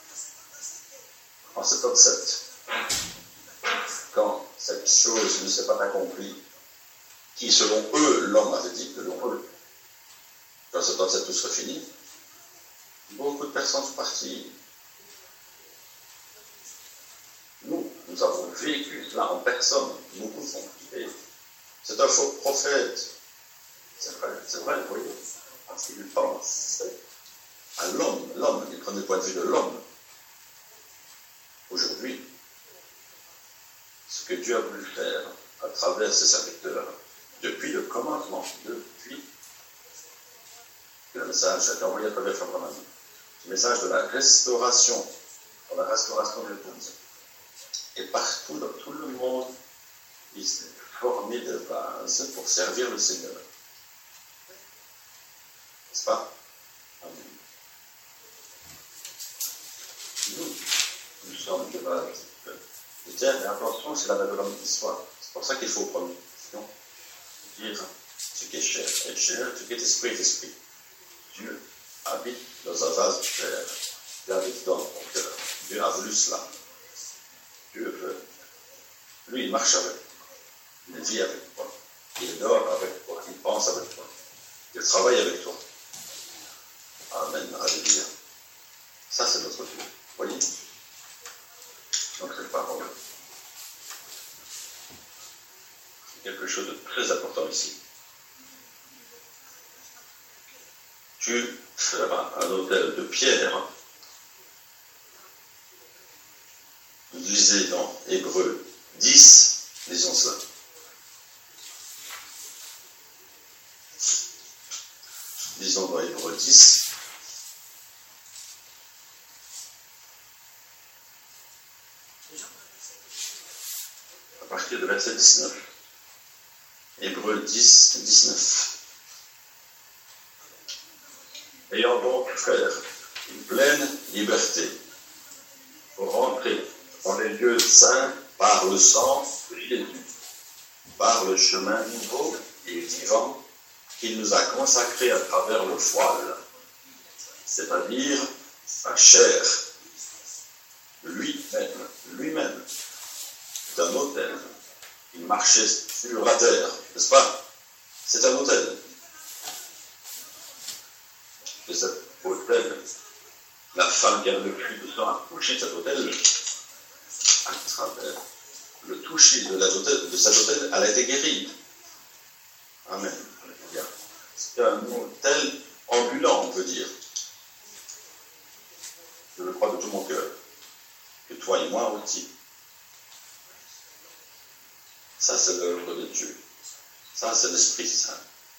En soixante-dix-sept, quand cette chose ne s'est pas accomplie, qui selon eux, l'homme avait dit, selon eux, qu'en soixante-dix-sept tout serait fini, beaucoup de personnes sont parties. Nous, nous avons vécu cela en personne. Beaucoup sont quittés. C'est un faux prophète. C'est vrai, c'est vrai, vous voyez. Parce qu'il pense à l'homme. L'homme, il prend le point de vue de l'homme. Aujourd'hui, ce que Dieu a voulu faire à travers ses serviteurs, depuis le commencement, depuis que le message a été envoyé à travers Abraham, le message de la restauration, de la restauration de l'épouse. Et partout, dans tout le monde, il s'est formé de base pour servir le Seigneur. N'est-ce pas? Amen. Nous, nous sommes de base. Et tiens, mais attention, c'est la même langue d'histoire. C'est pour ça qu'il faut prendre une question. Dire ce qui est chair est chair, ce qui est esprit est esprit. Dieu habite dans un vase de terre. Dieu habite dans ton cœur. Dieu a voulu cela. Dieu veut. Lui, il marche avec toi. Il vit avec toi. Il dort avec toi. Il pense avec toi. Il travaille avec toi. Amen. Alléluia. Ça, c'est notre Dieu. Vous voyez? Donc, cette parole. C'est quelque chose de très important ici. Tu feras un autel de pierre. Vous lisez dans Hébreux dix, lisons cela. Lisons dans Hébreux dix. À partir de verset dix-neuf. Hébreux dix, dix-neuf. Ayant donc, frères, une pleine liberté pour rentrer dans les lieux saints par le sang de Jésus, par le chemin nouveau et vivant qu'il nous a consacré à travers le voile, c'est-à-dire sa chair, lui-même, lui-même, d'un autel. Il marchait sur la terre, n'est-ce pas? C'est un autel. De cet autel, la femme qui a le flux de sang a touché cet autel, à travers le toucher de, la autel, de cet autel, elle a été guérie. Amen. C'est un autel ambulant, on peut dire. Je le crois de tout mon cœur. Que toi et moi aussi. Ça, c'est l'œuvre de Dieu. Ça, c'est l'Esprit Saint.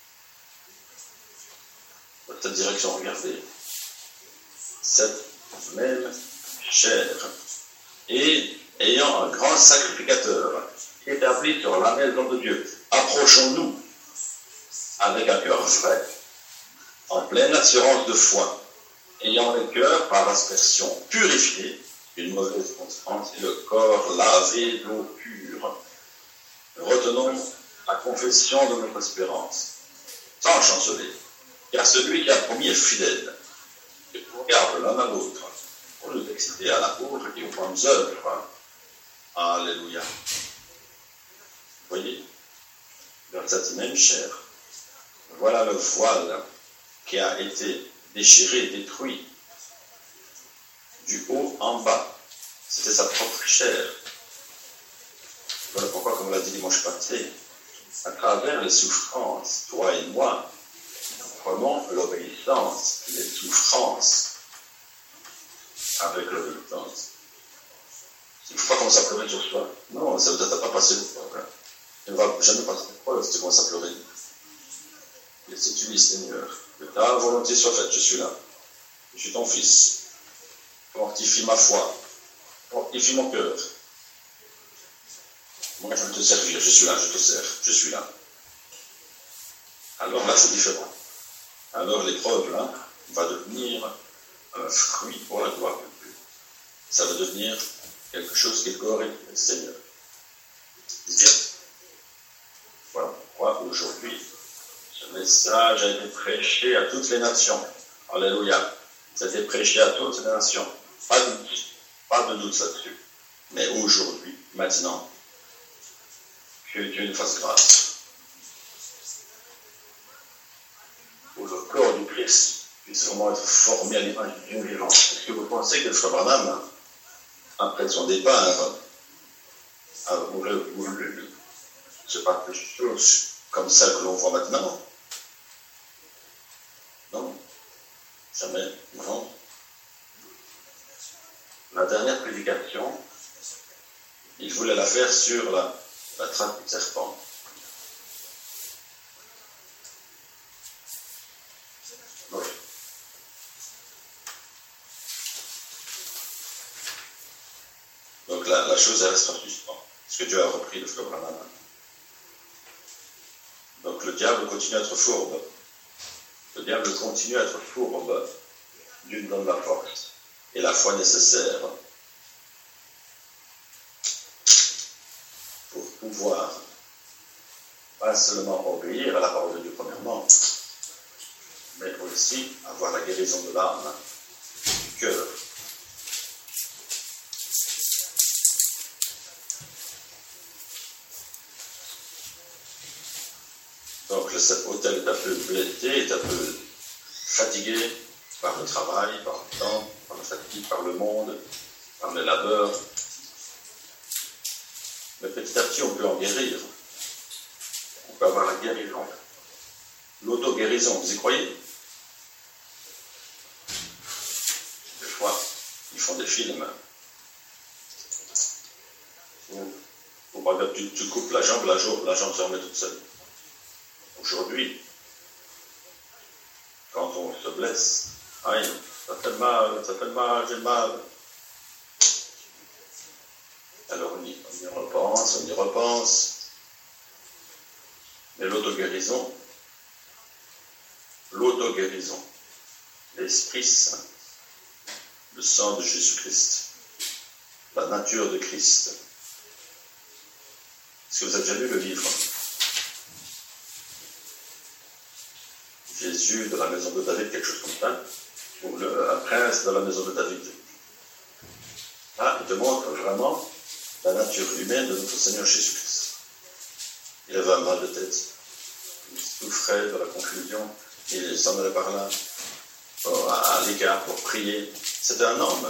Dans cette direction, regardez. Cette même chair. Et ayant un grand sacrificateur établi sur la maison de Dieu, approchons-nous avec un cœur vrai, en pleine assurance de foi, ayant le cœur par aspersion purifié, une mauvaise conscience et le corps lavé d'eau pure. Retenons la confession de notre espérance, sans chanceler, car celui qui a promis est fidèle. Et on regarde l'un à l'autre, pour nous exciter à l'apôtre et aux bonnes œuvres. Alléluia. Voyez, dans cette même chair, voilà le voile qui a été déchiré, détruit, du haut en bas. C'était sa propre chair. Voilà pourquoi, comme on l'a dit dimanche passé, à travers les souffrances, toi et moi, prenons l'obéissance, les souffrances avec l'obéissance. Il ne faut pas commencer à pleurer sur soi. Non, ça ne va pas passer le problème. Tu ne vas jamais passer le problème si tu commences à pleurer. Laissez-tu dis, Seigneur, que ta volonté soit faite, je suis là. Je suis ton fils. Fortifie ma foi. Fortifie mon cœur. Moi, je veux te servir. Je suis là, je te sers. Je suis là. Alors là, c'est différent. Alors l'épreuve, là, va devenir un fruit pour la gloire de Dieu. Ça va devenir quelque chose qui glorifie le Seigneur. Bien. Voilà pourquoi aujourd'hui, ce message a été prêché à toutes les nations. Alléluia. Ça a été prêché à toutes les nations. Pas de doute, pas de doute là-dessus. Mais aujourd'hui, maintenant, que Dieu nous fasse grâce. Pour le corps du Christ puisse vraiment être formé à l'image du Dieu vivant. Est-ce que vous pensez que le frère Branham, après son départ, aurait voulu se passer des choses comme ça que l'on voit maintenant? Non, jamais, non. La dernière prédication, il voulait la faire sur la, la trappe du serpent. Oui. Donc la, la chose elle reste en suspens, parce que Dieu a repris le fleuve Branham. Donc le diable continue à être fourbe. Le diable continue à être fourbe. Dieu nous donne la force et la foi nécessaire pour pouvoir pas seulement obéir à la parole de Dieu premièrement, mais aussi avoir la guérison de l'âme, du cœur. Donc cet hôtel est un peu blessé, est un peu fatigué par le travail, par le temps, par la fatigue, par le monde, par le labeur. Mais petit à petit, on peut en guérir. On peut avoir la guérison. L'auto-guérison, vous y croyez? Des fois, ils font des films où, où par exemple, tu, tu coupes la jambe, la jambe, la jambe se remet toute seule. Aujourd'hui, quand on se blesse, aïe, ça fait mal, ça fait mal, j'ai mal. Alors on y, on y repense, on y repense. Mais l'auto-guérison, l'auto-guérison, l'Esprit Saint, le sang de Jésus-Christ, la nature de Christ, Est-ce que vous avez déjà lu le livre Jésus de la maison de David, quelque chose comme ça, ou le, un prince de la maison de David. Ah, il te montre vraiment la nature humaine de notre Seigneur Jésus-Christ. Il avait un mal de tête, il souffrait de la confusion, il s'en allait par là, à l'écart pour prier. C'était un homme.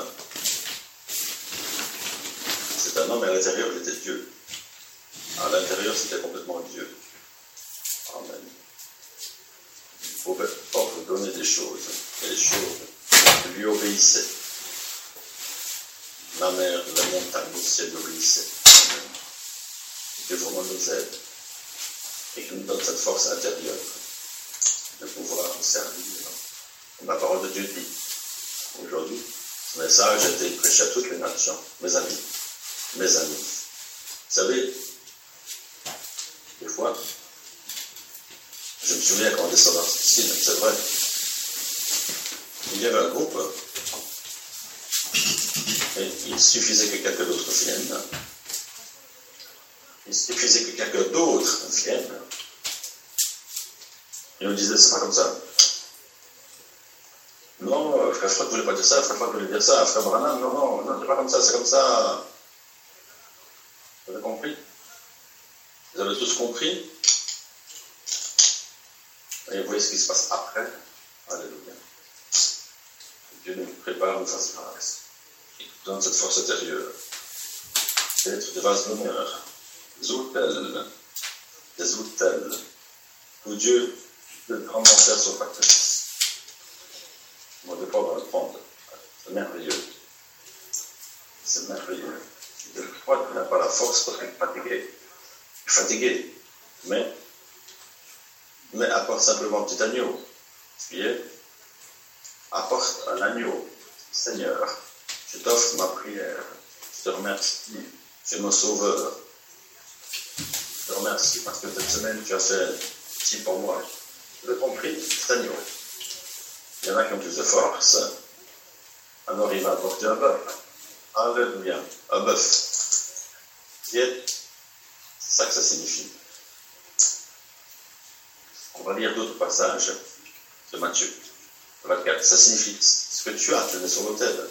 C'était un homme et à l'intérieur il était Dieu. À l'intérieur c'était complètement Dieu. Amen. Il pouvait ordonner des choses, et les choses lui obéissaient. La mer, la montagne, le ciel obéissaient. Amen. Dieu vraiment nous aide et qu'il nous donne cette force intérieure de pouvoir servir. Comme la parole de Dieu dit aujourd'hui, ce message a été prêché à toutes les nations, mes amis, mes amis. Vous savez, des fois, je me souviens quand on descendait dans cette piscine, c'est vrai, il y avait un groupe, et il suffisait que quelqu'un d'autre vienne. Il suffisait que quelqu'un d'autre vienne. Et on disait, c'est pas comme ça. Non, frère Frotte ne voulait pas dire ça, frère Frotte voulait dire ça, frère Branham, non, non, non, c'est pas comme ça, c'est comme ça. Vous avez compris? Vous avez tous compris? Et vous voyez ce qui se passe après. Alléluia. Dieu nous prépare une face grâce. Il nous donne cette force intérieure. D'être des vases d'honneur, des autels, des autels, où Dieu peut vraiment faire son sacrifice. On ne peut pas le prendre. C'est merveilleux. C'est merveilleux. Je crois qu'il n'a pas la force parce qu'il est fatigué. Il est fatigué. Mais, mais apporte simplement un petit agneau. Qui est, apporte un agneau. Seigneur, je t'offre ma prière. Je te remercie. C'est mon sauveur. Je te remercie parce que cette semaine tu as fait ci pour moi. Vous avez compris? C'est agneau. Il y en a qui ont plus de force. Alors il va apporter un bœuf. Alléluia. Un bœuf. C'est ça que ça signifie. On va lire d'autres passages de Matthieu vingt-quatre. Ça signifie ce que tu as, tu le mets sur l'autel.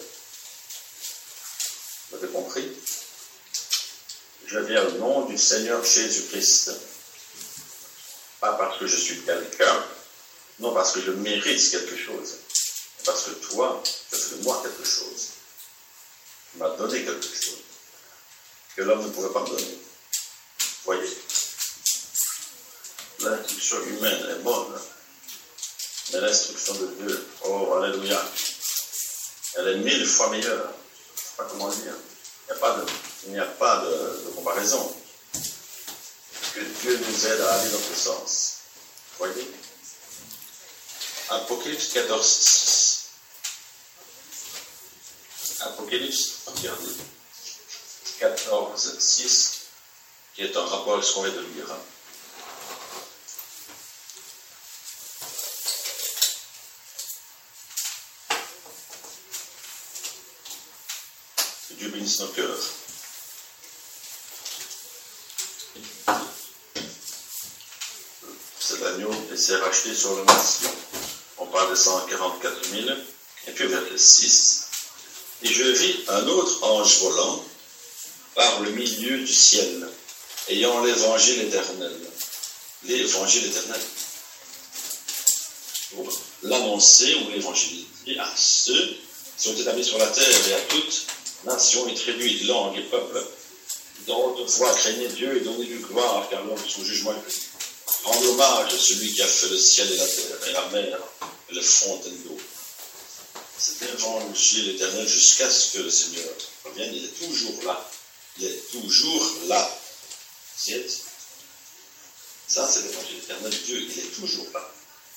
Vous avez compris? Je viens au nom du Seigneur Jésus-Christ. Pas parce que je suis quelqu'un, non parce que je mérite quelque chose, mais parce que toi, tu as fait de moi quelque chose. Tu m'as donné quelque chose que l'homme ne pouvait pas me donner. Voyez, l'instruction humaine est bonne, mais l'instruction de Dieu, oh, alléluia, elle est mille fois meilleure. Je ne sais pas comment dire. Il n'y a pas de, il n'y a pas de, de comparaison. Que Dieu nous aide à aller dans ce sens. Voyez, Apocalypse quatorze, six. Apocalypse, regardez, quatorze, six, qui est en rapport avec ce qu'on vient de lire. Que Dieu bénisse nos cœurs. C'est l'agneau et c'est racheté sur le nation. On parle de cent quarante-quatre mille. Et puis verset six. Et je vis un autre ange volant par le milieu du ciel, ayant l'évangile éternel. L'évangile éternel. Pour l'annoncer ou l'évangéliser à ceux qui sont établis sur la terre et à toute nation et tribu, langue et peuple, dont de voix craignez Dieu et donnez-lui gloire, car l'heure de son jugement est venue. Rendre hommage à celui qui a fait le ciel et la terre, et la mer, et les fontaines d'eau. Cet évangile éternel jusqu'à ce que le Seigneur revienne, il est toujours là. Il est toujours là. Ça, c'est l'évangile éternel de Dieu. Il est toujours là.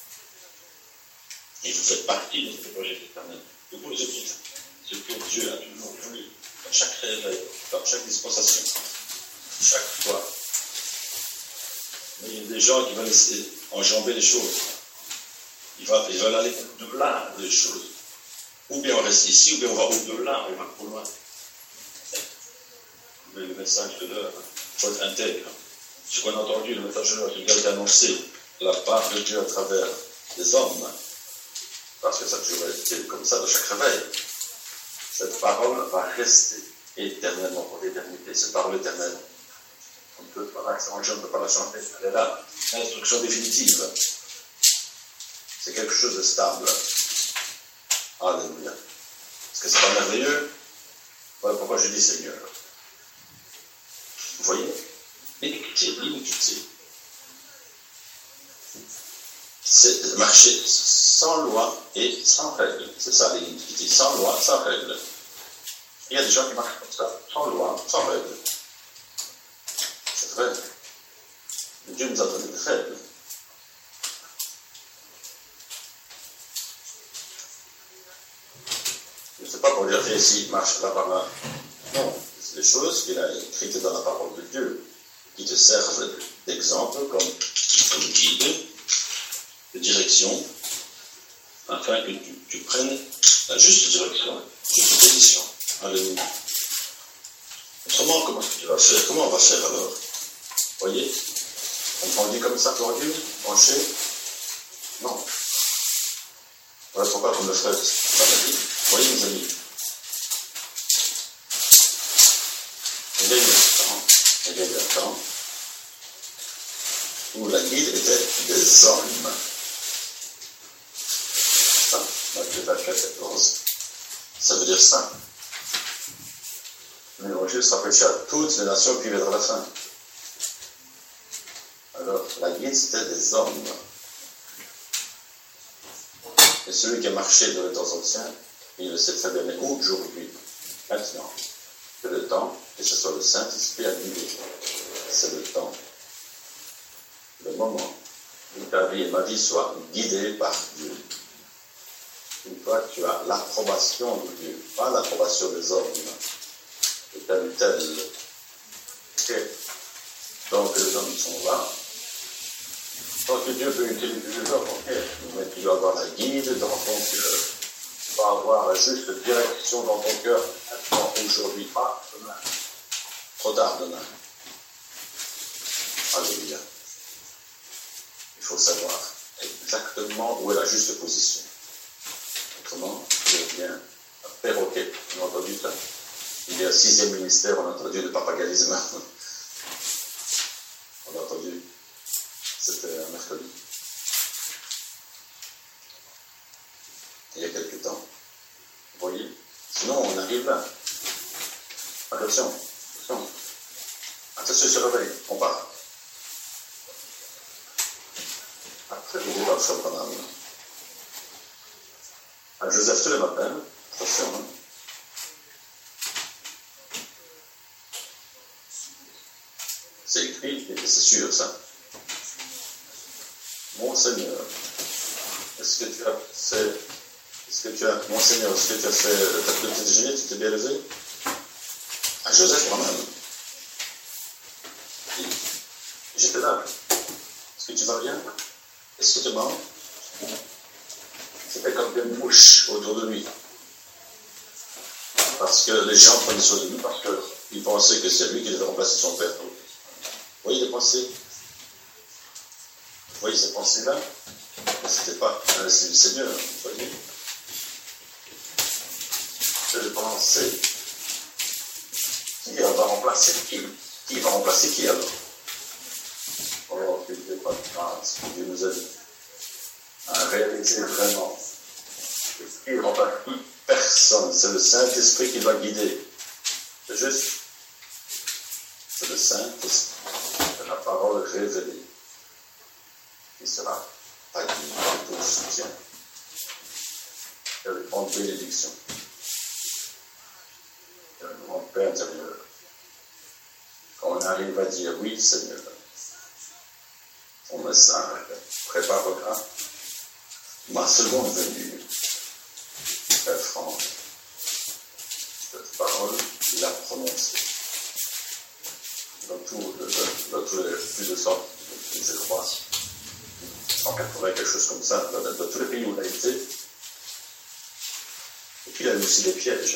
Et vous faites partie de cet évangile éternel. Vous posez ce que Dieu a toujours voulu, dans chaque réveil, dans chaque dispensation, chaque fois. Mais il y a des gens qui veulent essayer enjamber les choses. Ils veulent, ils veulent aller au-delà des choses. Ou bien on reste ici, ou bien on va au-delà, on va trop loin. Mais le message de l'heure, il faut être intègre. ce qu'on a entendu, le message qui a été annoncé de la part de Dieu à travers des hommes, parce que ça a toujours été comme ça de chaque réveil, cette parole va rester éternellement pour l'éternité. Cette parole éternelle, on ne peut pas la changer, on ne peut pas la changer. Elle est là, l'instruction définitive. C'est quelque chose de stable. Alléluia. Est-ce que c'est pas merveilleux? Voilà pourquoi je dis Seigneur. Vous voyez? L'iniquité, l'iniquité. C'est marcher sans loi et sans règle. C'est ça l'iniquité. Sans loi, sans règle. Il y a des gens qui marchent comme ça, sans loi, sans règle. C'est vrai. Dieu nous a donné des règles. Je ne sais pas pour dire viens ici, marche là, par là. Non, c'est des choses qu'il a écrites dans la parole de Dieu, qui te servent d'exemple, comme, comme guide, de direction, afin que tu, tu prennes la juste direction, juste position. Alléluia. Autrement, comment est-ce que tu vas faire? Comment on va faire alors? Voyez? On grandit comme ça, tordu, penché? Non. Voilà pourquoi, comme le frère dit. Voyez, mes amis. Il y a eu un temps, il y a eu un temps où la guide était des hommes. Ça, Matthieu vingt-quatre, quatorze. Ça veut dire ça. L'évangile sera prêché à toutes les nations qui viendront à la fin. Alors, la guide, c'était des hommes. Et celui qui a marché dans le temps ancien, il le sait très bien, mais aujourd'hui, maintenant, c'est le temps, que ce soit le Saint-Esprit à guider. C'est le temps, le moment où ta vie et ma vie soient guidées par Dieu. Une fois que tu as l'approbation de Dieu, pas l'approbation des hommes, de tel ou tel. Ok. Donc les hommes sont là. Donc Dieu peut utiliser les hommes, ok. Mais tu dois avoir la guide dans ton cœur. Tu vas avoir la juste direction dans ton cœur maintenant, aujourd'hui, pas demain. Trop tard demain. Alléluia. Il faut savoir exactement où est la juste position. Autrement, tu deviens un perroquet. On a entendu ça. Il y a un sixième ministère, on a entendu le papagalisme. On a entendu. C'était un mercredi. Il y a quelques temps. Vous voyez? Sinon, on arrive là. Attention, attention. Attention, se réveille, on part. Après, vous êtes dans le canal. À Joseph tous les matins, attention, hein. C'est écrit, et c'est sûr ça. Mon Seigneur, est-ce que tu as fait, est-ce que tu as, mon Seigneur, est-ce que tu as fait ta petit déjeuner, tu t'es bien levé? À Joseph moi-même. J'étais là. Est-ce que tu vas bien? Est-ce que tu manges? C'était comme des mouches autour de lui. Parce que les gens prenaient soin de lui, parce qu'ils pensaient que c'est lui qui devait remplacer son père. Vous voyez les pensées? Vous voyez ces pensées-là? Mais ce n'était pas un signe du Seigneur, vous voyez? Je pensais, qui va remplacer qui? Qui va remplacer qui alors? Oh, qu'il n'y ait pas de grâce, que Dieu nous aide à réaliser vraiment que qui ne remplace qui? Personne, c'est le Saint-Esprit qui va guider. C'est juste, c'est le Saint-Esprit. La parole révélée qui sera ta guide et ton soutien. Et une grande bénédiction. Et un grand Père intérieur. Quand on arrive à dire oui, Seigneur, ton message préparera ma seconde venue. Frère Franck, cette parole, il a prononcée. Dans, tout, dans tous les plus de cent, je crois, cent quatre-vingts, quelque chose comme ça, dans, dans tous les pays où il a été. Et puis il a eu aussi des pièges.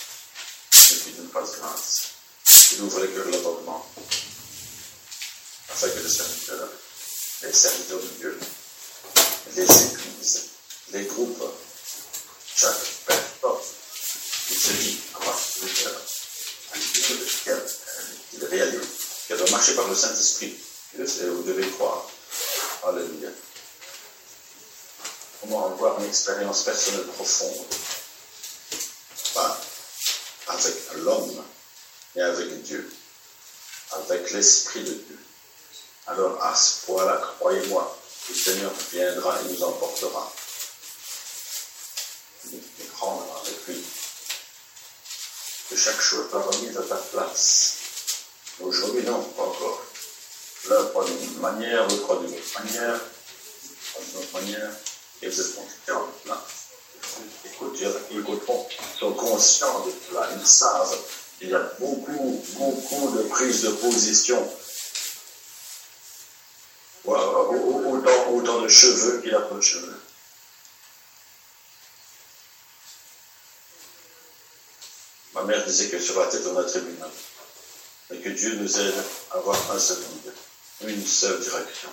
Et puis d'une fasse grâce. Il ouvre les cœurs l'entendement. afin que les serviteurs, les serviteurs de Dieu, les églises, les groupes, chaque personne qui se dit avoir le cœur, qu'il réalise, qu'elle doit marcher par le Saint-Esprit, que vous devez croire. Alléluia. Comment avoir une expérience personnelle profonde, pas avec l'homme, mais avec Dieu, avec l'Esprit de Dieu. Alors à ce point-là, croyez-moi, le Seigneur viendra et nous emportera. Il nous prendra avec lui. Que chaque chose soit remise à sa place. Aujourd'hui, non, pas encore. L'un prend d'une manière, l'autre prend d'une autre manière, d'une autre manière, et vous êtes conscients de cela. Écoute, ils écouteront, ils sont conscients de cela, ils savent. Il y a beaucoup, beaucoup de prises de position. Autant, autant de cheveux qu'il a peu de cheveux. Ma mère disait que sur la tête on a tribunal. Mais que Dieu nous aide à avoir un seul but, une seule direction.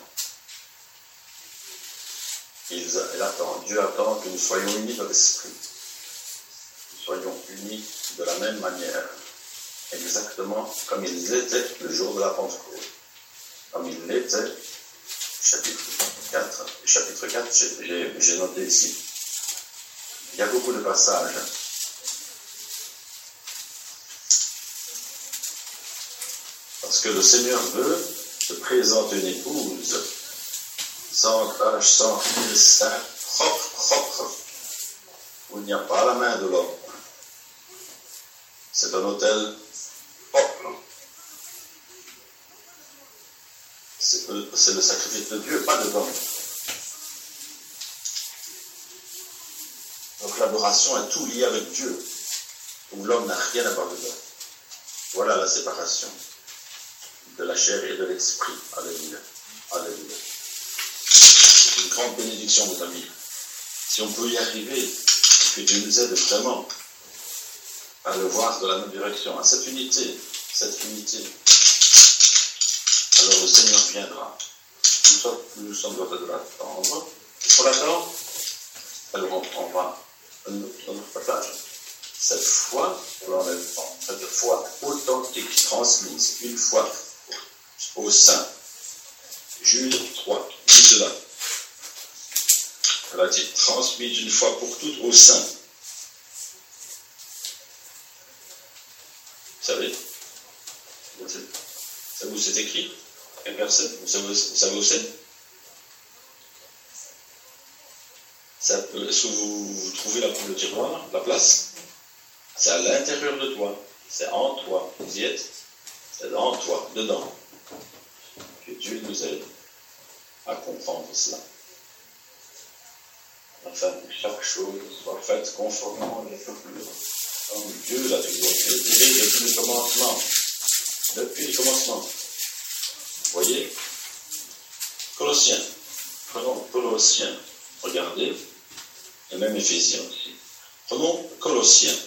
Il, il attend, Dieu attend que nous soyons unis dans l'esprit. Nous soyons unis de la même manière. Exactement comme il l'était le jour de la Pentecôte. Comme il l'était, chapitre quatre. Chapitre quatre, j'ai, j'ai noté ici. Il y a beaucoup de passages. Parce que le Seigneur veut te présenter une épouse sans tache, sans fil, saint, propre, propre, où il n'y a pas la main de l'homme. C'est un autel propre. C'est, c'est le sacrifice de Dieu, pas de l'homme. Donc l'adoration est tout lié avec Dieu, où l'homme n'a rien à voir dedans. Voilà la séparation de la chair et de l'esprit. Alléluia. Alléluia. C'est une grande bénédiction, mes amis. Si on peut y arriver, que Dieu nous aide vraiment à le voir de la même direction, à cette unité, cette unité, alors le Seigneur viendra. Nous sommes, nous sommes en train de l'attendre. Pour l'attendre, alors on prendra un autre passage. Cette foi, cette foi authentique, transmise, une fois au sein. Jude trois, dit cela. Elle a été transmise une fois pour toutes au sein. Vous savez, vous savez où c'est écrit? Quel verset? Vous savez, vous savez où c'est? Ça, est-ce que vous, vous trouvez la, le tiroir, la place? C'est à l'intérieur de toi, c'est en toi, vous y êtes? C'est en toi, dedans. Que Dieu nous aide à comprendre cela. Afin que chaque chose soit faite conformément à l'Écriture. Comme Dieu l'a toujours fait depuis le commencement. Depuis le commencement. Vous voyez? Colossiens. Prenons Colossiens. Regardez. Et même Éphésiens aussi. Prenons Colossiens.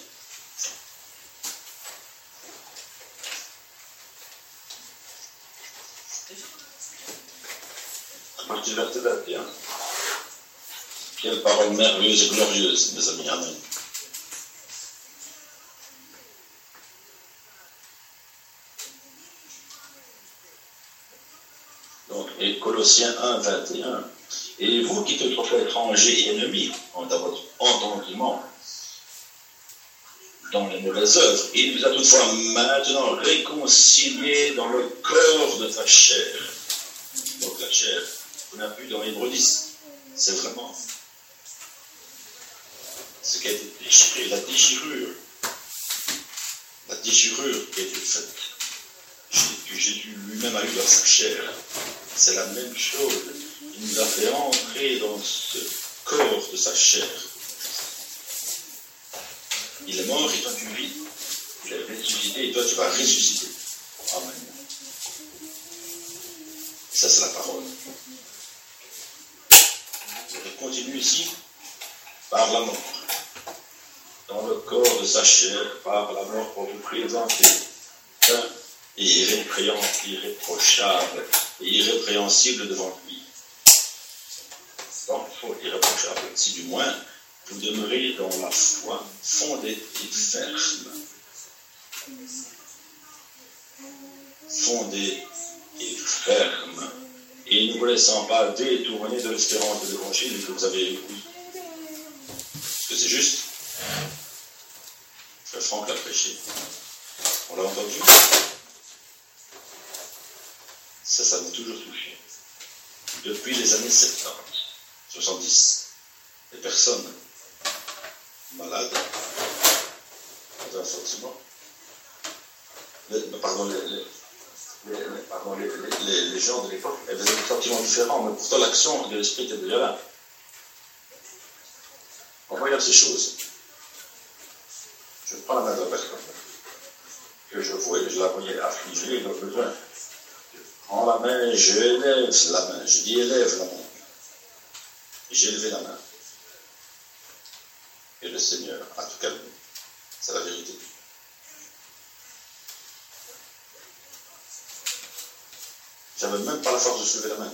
À partir du verset vingt et un. Quelle parole merveilleuse et glorieuse, mes amis. Amen. Donc, et Colossiens un, vingt et un. Et vous qui êtes trop étrangers et ennemis dans votre entendement, dans les mauvaises œuvres, il vous a toutefois maintenant réconcilié dans le corps de sa chair. Donc la chair, on n'a plus dans Hébreux dix. C'est vraiment ce qui a été déchiré, la déchirure. La déchirure qui a été faite, que Jésus lui-même a eu dans sa chair. C'est la même chose. Il nous a fait entrer dans ce corps de sa chair. Il est mort et toi tu vis. Il est ressuscité et toi tu vas ressusciter. Amen. Ça c'est la parole. Je continue ici par la mort. Dans le corps de sa chair, par la mort pour vous présenter saint et irrépré- irréprochable et irrépréhensible devant lui. Donc, il faut irréprochable. Si du moins vous demeurez dans la foi, fondée et ferme. Fondée et ferme. Et ne vous laissant pas détourner de l'espérance de l'évangile que vous avez écouté. Est-ce que c'est juste? Frère Franck l'a prêché. On l'a entendu? Ça, ça m'a toujours touché. Depuis les années soixante-dix, soixante-dix, les personnes malades, dans un sentiment, les, pardon, les, les, les, pardon les, les, les gens de l'époque avaient des sentiments différents, mais pourtant l'action de l'esprit était déjà là. En voyant ces choses, je prends la main de la personne que je voyais, je la voyais affligée dans le besoin. Je prends la main, je élève la main, je dis élève la main. J'ai levé la main. Et le Seigneur a tout calmé. C'est la vérité. J'avais même pas la force de soulever la main.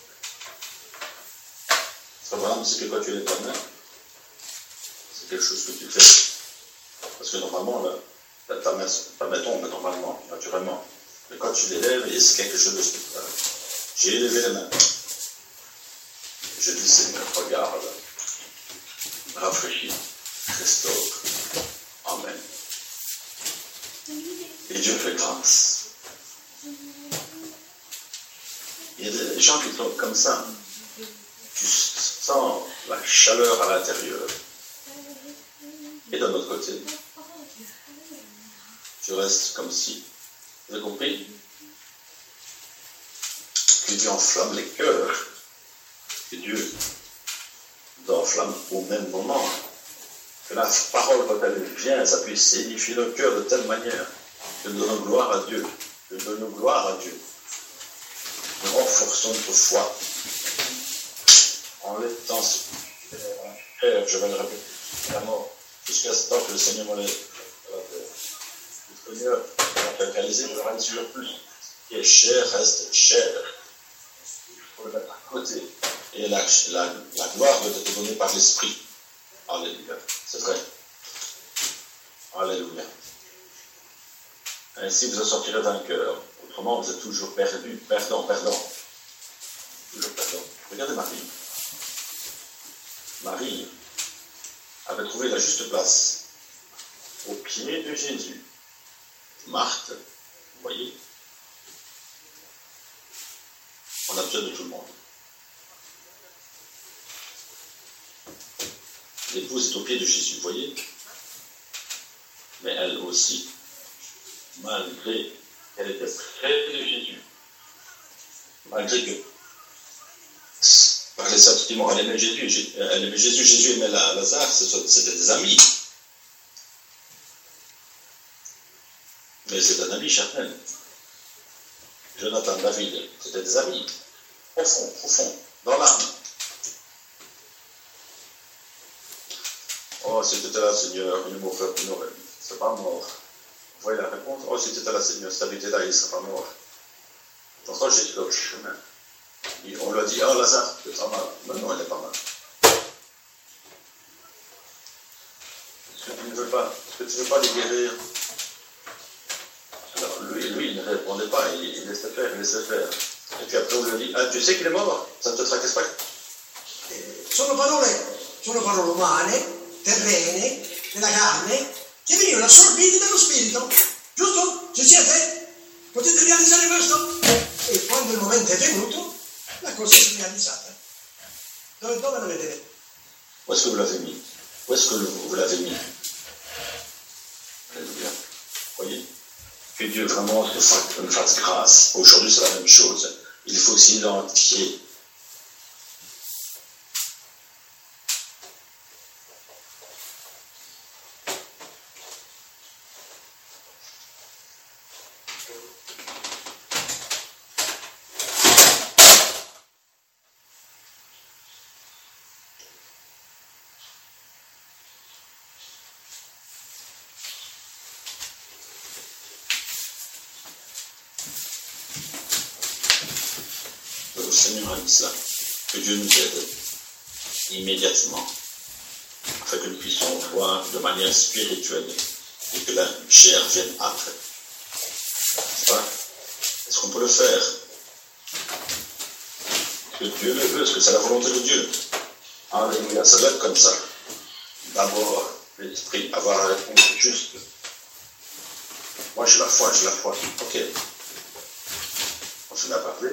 C'est pas grave, c'est que quand tu élèves ta main, c'est quelque chose que tu fais. Parce que normalement, là, ta main, ta main tombe normalement, naturellement. Mais quand tu l'élèves, c'est quelque chose de spécial. J'ai élevé la main. Je dis, Seigneur, regarde, rafraîchis, restaure. Amen. Et Dieu fait grâce. Il y a des gens qui sont comme ça. Tu sens la chaleur à l'intérieur. Et d'un autre côté, tu restes comme si, vous avez compris, que Dieu enflamme les cœurs, que Dieu nous enflamme au même moment, que la parole, quand elle vient, ça puisse édifier le cœur de telle manière que nous donnons gloire à Dieu, que nous donnons gloire à Dieu. Nous renforçons notre foi en l'étant supérieur, je vais le répéter, la mort, jusqu'à ce temps que le Seigneur me lève. Le Seigneur m'a réalisé que le règne sur plus, qui est cher reste cher. Il faut le mettre à côté. Et la, la, la gloire doit être donnée par l'Esprit. Alléluia. C'est vrai. Alléluia. Ainsi vous en sortirez vainqueur. Autrement, vous êtes toujours perdu, perdant, perdant. Toujours perdant. Regardez Marie. Marie avait trouvé la juste place au pied de Jésus. Marthe, vous voyez, on a besoin de tout le monde. L'épouse est au pied de Jésus, vous voyez, mais elle aussi, malgré qu'elle était près de Jésus, malgré que par les sentiments, elle aimait Jésus, elle aimait Jésus, Jésus aimait Lazare, c'était des amis. Mais c'est un ami charnel. Jonathan, David, c'était des amis. Profond, profond, dans l'âme. Oh, si tu étais là, Seigneur, il m'aurait fait une oreille. C'est pas mort. Vous voyez la réponse? Oh, si tu étais là, Seigneur, si tu étais là, il ne serait pas mort. Pourtant, j'étais là au chemin. Et on lui a dit, oh, Lazare, tu es pas mal. Mais non, il n'est pas mal. Est-ce que tu ne veux pas, est-ce que tu ne veux pas les guérir? Alors, lui, lui, il ne répondait pas, il, il laissait faire, il laissait faire. Et puis après, on lui a dit, ah, tu sais qu'il est mort? Ça ne te tracasse pas? Sono parole, sono parole umane, terrene, della carne, che venivano assorbite dallo spirito. Giusto? Ci siete? Potete realizzare questo? E quando il momento è venuto, la cosa si è realizzata. Dove, dove l'avete detto? Où est-ce que vous l'avez mis? Où est-ce que vous l'avez mis? Alléluia. Voyez? Que Dieu vraiment nous fasse grâce. Aujourd'hui, c'est la même chose. Il faut s'identifier. le Seigneur a dit cela, que Dieu nous aide immédiatement, afin que nous puissions voir de manière spirituelle et que la chair vienne après. N'est-ce pas? Est-ce qu'on peut le faire? Est-ce que Dieu le veut? Est-ce que c'est la volonté de Dieu? Alléluia, ça doit être comme ça. D'abord, l'esprit, avoir la réponse juste. Moi, j'ai la foi, j'ai la foi. Ok. On se l'a parlé.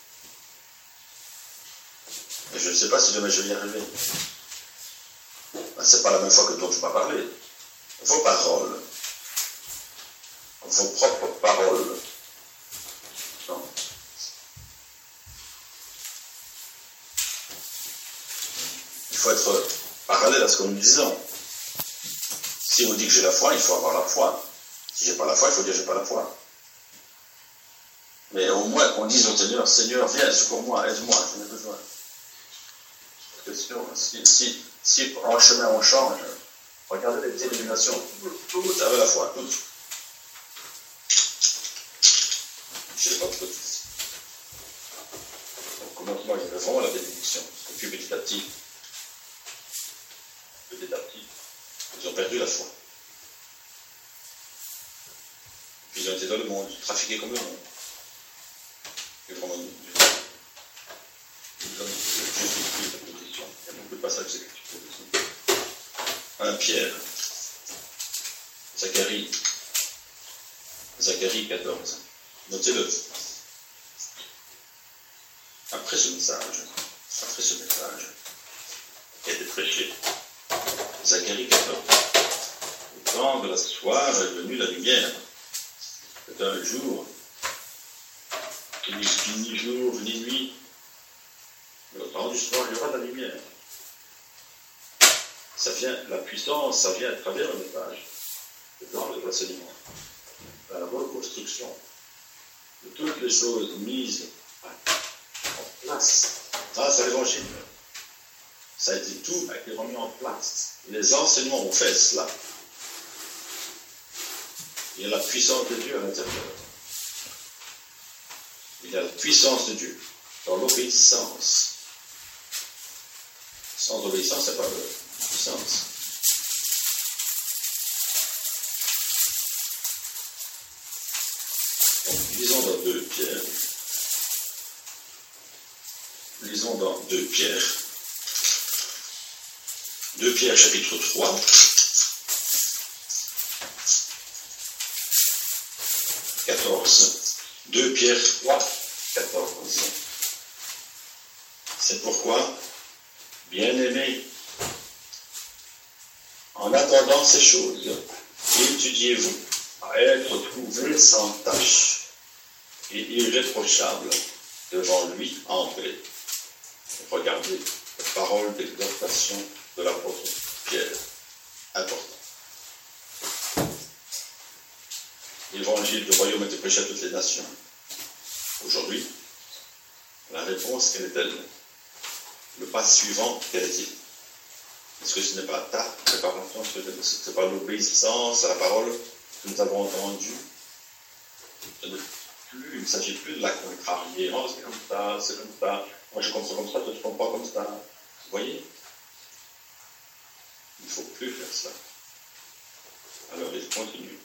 Et je ne sais pas si demain je vais y arriver. Ben, ce n'est pas la même foi que dont tu m'as parlé. Vos paroles. Vos propres paroles. Non. Il faut être parallèle à ce que nous disons. Si on dit que j'ai la foi, il faut avoir la foi. Si j'ai pas la foi, il faut dire que j'ai pas la foi. Mais au moins qu'on dise au Seigneur, Seigneur, viens, secours-moi, aide-moi, j'en ai besoin. Parce que sinon, si, si, si en chemin on change, regardez les dénominations, toutes avec la foi, toutes. Je n'ai pas de petits. Donc, commencement, il y avait vraiment la bénédiction. Et puis petit à petit, petit à petit, ils ont perdu la foi. Puis ils ont été dans le monde, trafiqués comme le monde. Et vraiment, Dieu nous donne Jésus-Christ de position. Il y a beaucoup de passages d'écriture dessus. un Pierre, Zacharie, Zacharie quatorze. Notez-le. Après ce message, après ce message qui a été prêché, Zacharie quatorze. Au temps de la soir est venue la lumière. C'est un jour qui n'est ni jour ni nuit. Mais au temps du soir, il y aura de la lumière. Ça vient, la puissance, ça vient à travers le message, dans le renseignement, dans la reconstruction de toutes les choses mises en place. Ça, c'est l'évangile. Ça a été tout a été remis en place. Les enseignements ont fait cela. Il y a la puissance de Dieu à l'intérieur. Il y a la puissance de Dieu dans l'obéissance. Sans obéissance, c'est pas de puissance. Donc, lisons dans deux Pierre. Lisons dans deux Pierre. deux Pierre chapitre trois. quatorze. deux Pierre trois, quatorze. C'est pourquoi, bien-aimés, en attendant ces choses, étudiez-vous à être trouvés sans tache et irréprochables devant lui en paix. Regardez la parole d'exhortation de l'apôtre Pierre. Important. L'évangile du royaume était prêché à toutes les nations. Aujourd'hui, la réponse, quelle est-elle? Le pas suivant, quel est-il? Est-ce que ce n'est pas ta préparation, ce n'est pas l'obéissance à la parole que nous avons entendue? Il ne s'agit plus de la contrarier. Oh, c'est comme ça, c'est comme ça. Moi, je comprends comme ça, toi, tu ne comprends pas comme ça. Vous voyez? Il ne faut plus faire ça. Alors, il continue.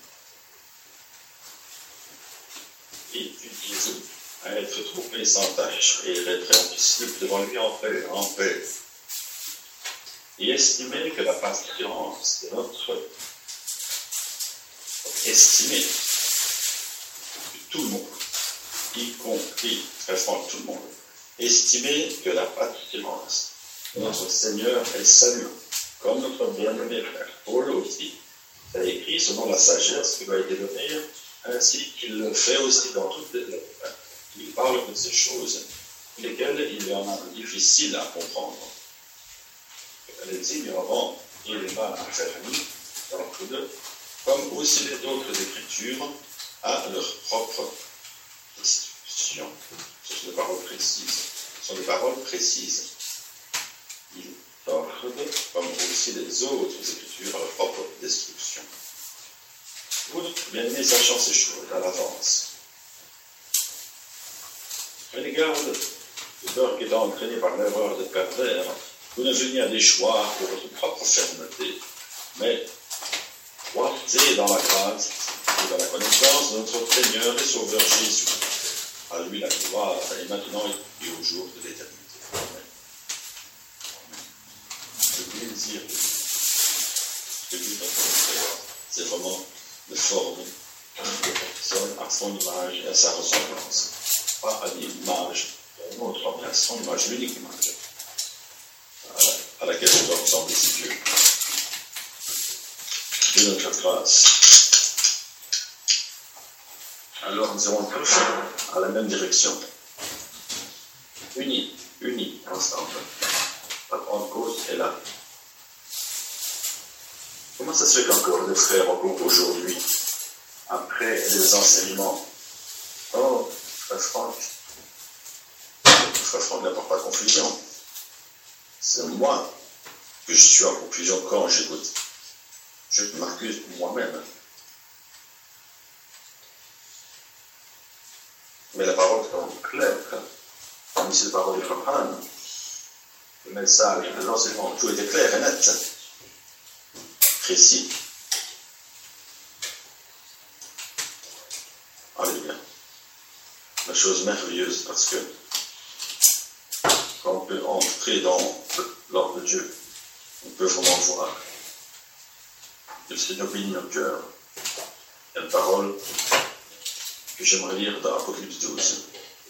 Étudiez-vous à être trouvés sans tâche et répréhensibles devant lui en paix, en paix. Et estimez que la patience de notre... Estimez que tout le monde, y compris, vraiment tout le monde, estimez que la patience de notre Seigneur est salut, comme notre bien-aimé frère Paul aussi, a écrit selon la sagesse qui va été donnée, ainsi qu'il le fait aussi dans toutes les lettres. Il parle de ces choses, lesquelles il en a difficile à comprendre. Les ignorants et les mal affermis d'entre eux, comme aussi les autres écritures, à leur propre destruction. Ce sont des paroles précises. Ce sont des paroles précises. Ils tordent, comme aussi les autres écritures, à leur propre destruction. Vous, bien-aimés, sachant ces choses à l'avance. Prenez garde de de peur qu'étant entraîné par l'erreur des pervers, vous ne veniez à des choix pour votre propre fermeté, mais croissez dans la grâce et dans la connaissance de notre Seigneur et Sauveur Jésus. À lui la gloire, et maintenant et au jour de l'éternité. Amen. Le plaisir de Dieu, c'est vraiment de former une personne à son image et à sa ressemblance. Pas à l'image d'un autre homme, mais à son image, l'unique image à laquelle je dois ressembler si Dieu. Dieu notre grâce. Alors nous irons tous à la même direction. Unis, unis ensemble. La Pentecôte est là. Comment ça se fait qu'encore des frères, encore aujourd'hui, après les enseignements, oh, frère Franck, frère Franck n'apporte pas de confusion. C'est moi que je suis en confusion quand j'écoute. Je m'accuse moi-même. Mais la parole est quand même claire. Comme si la parole est proprane. Le message, l'enseignement, tout était clair et net. Précis. Alléluia. La chose merveilleuse parce que quand on peut entrer dans l'ordre de Dieu, on peut vraiment voir que le Seigneur bénit notre cœur. Il y a une parole que j'aimerais lire dans Apocalypse douze.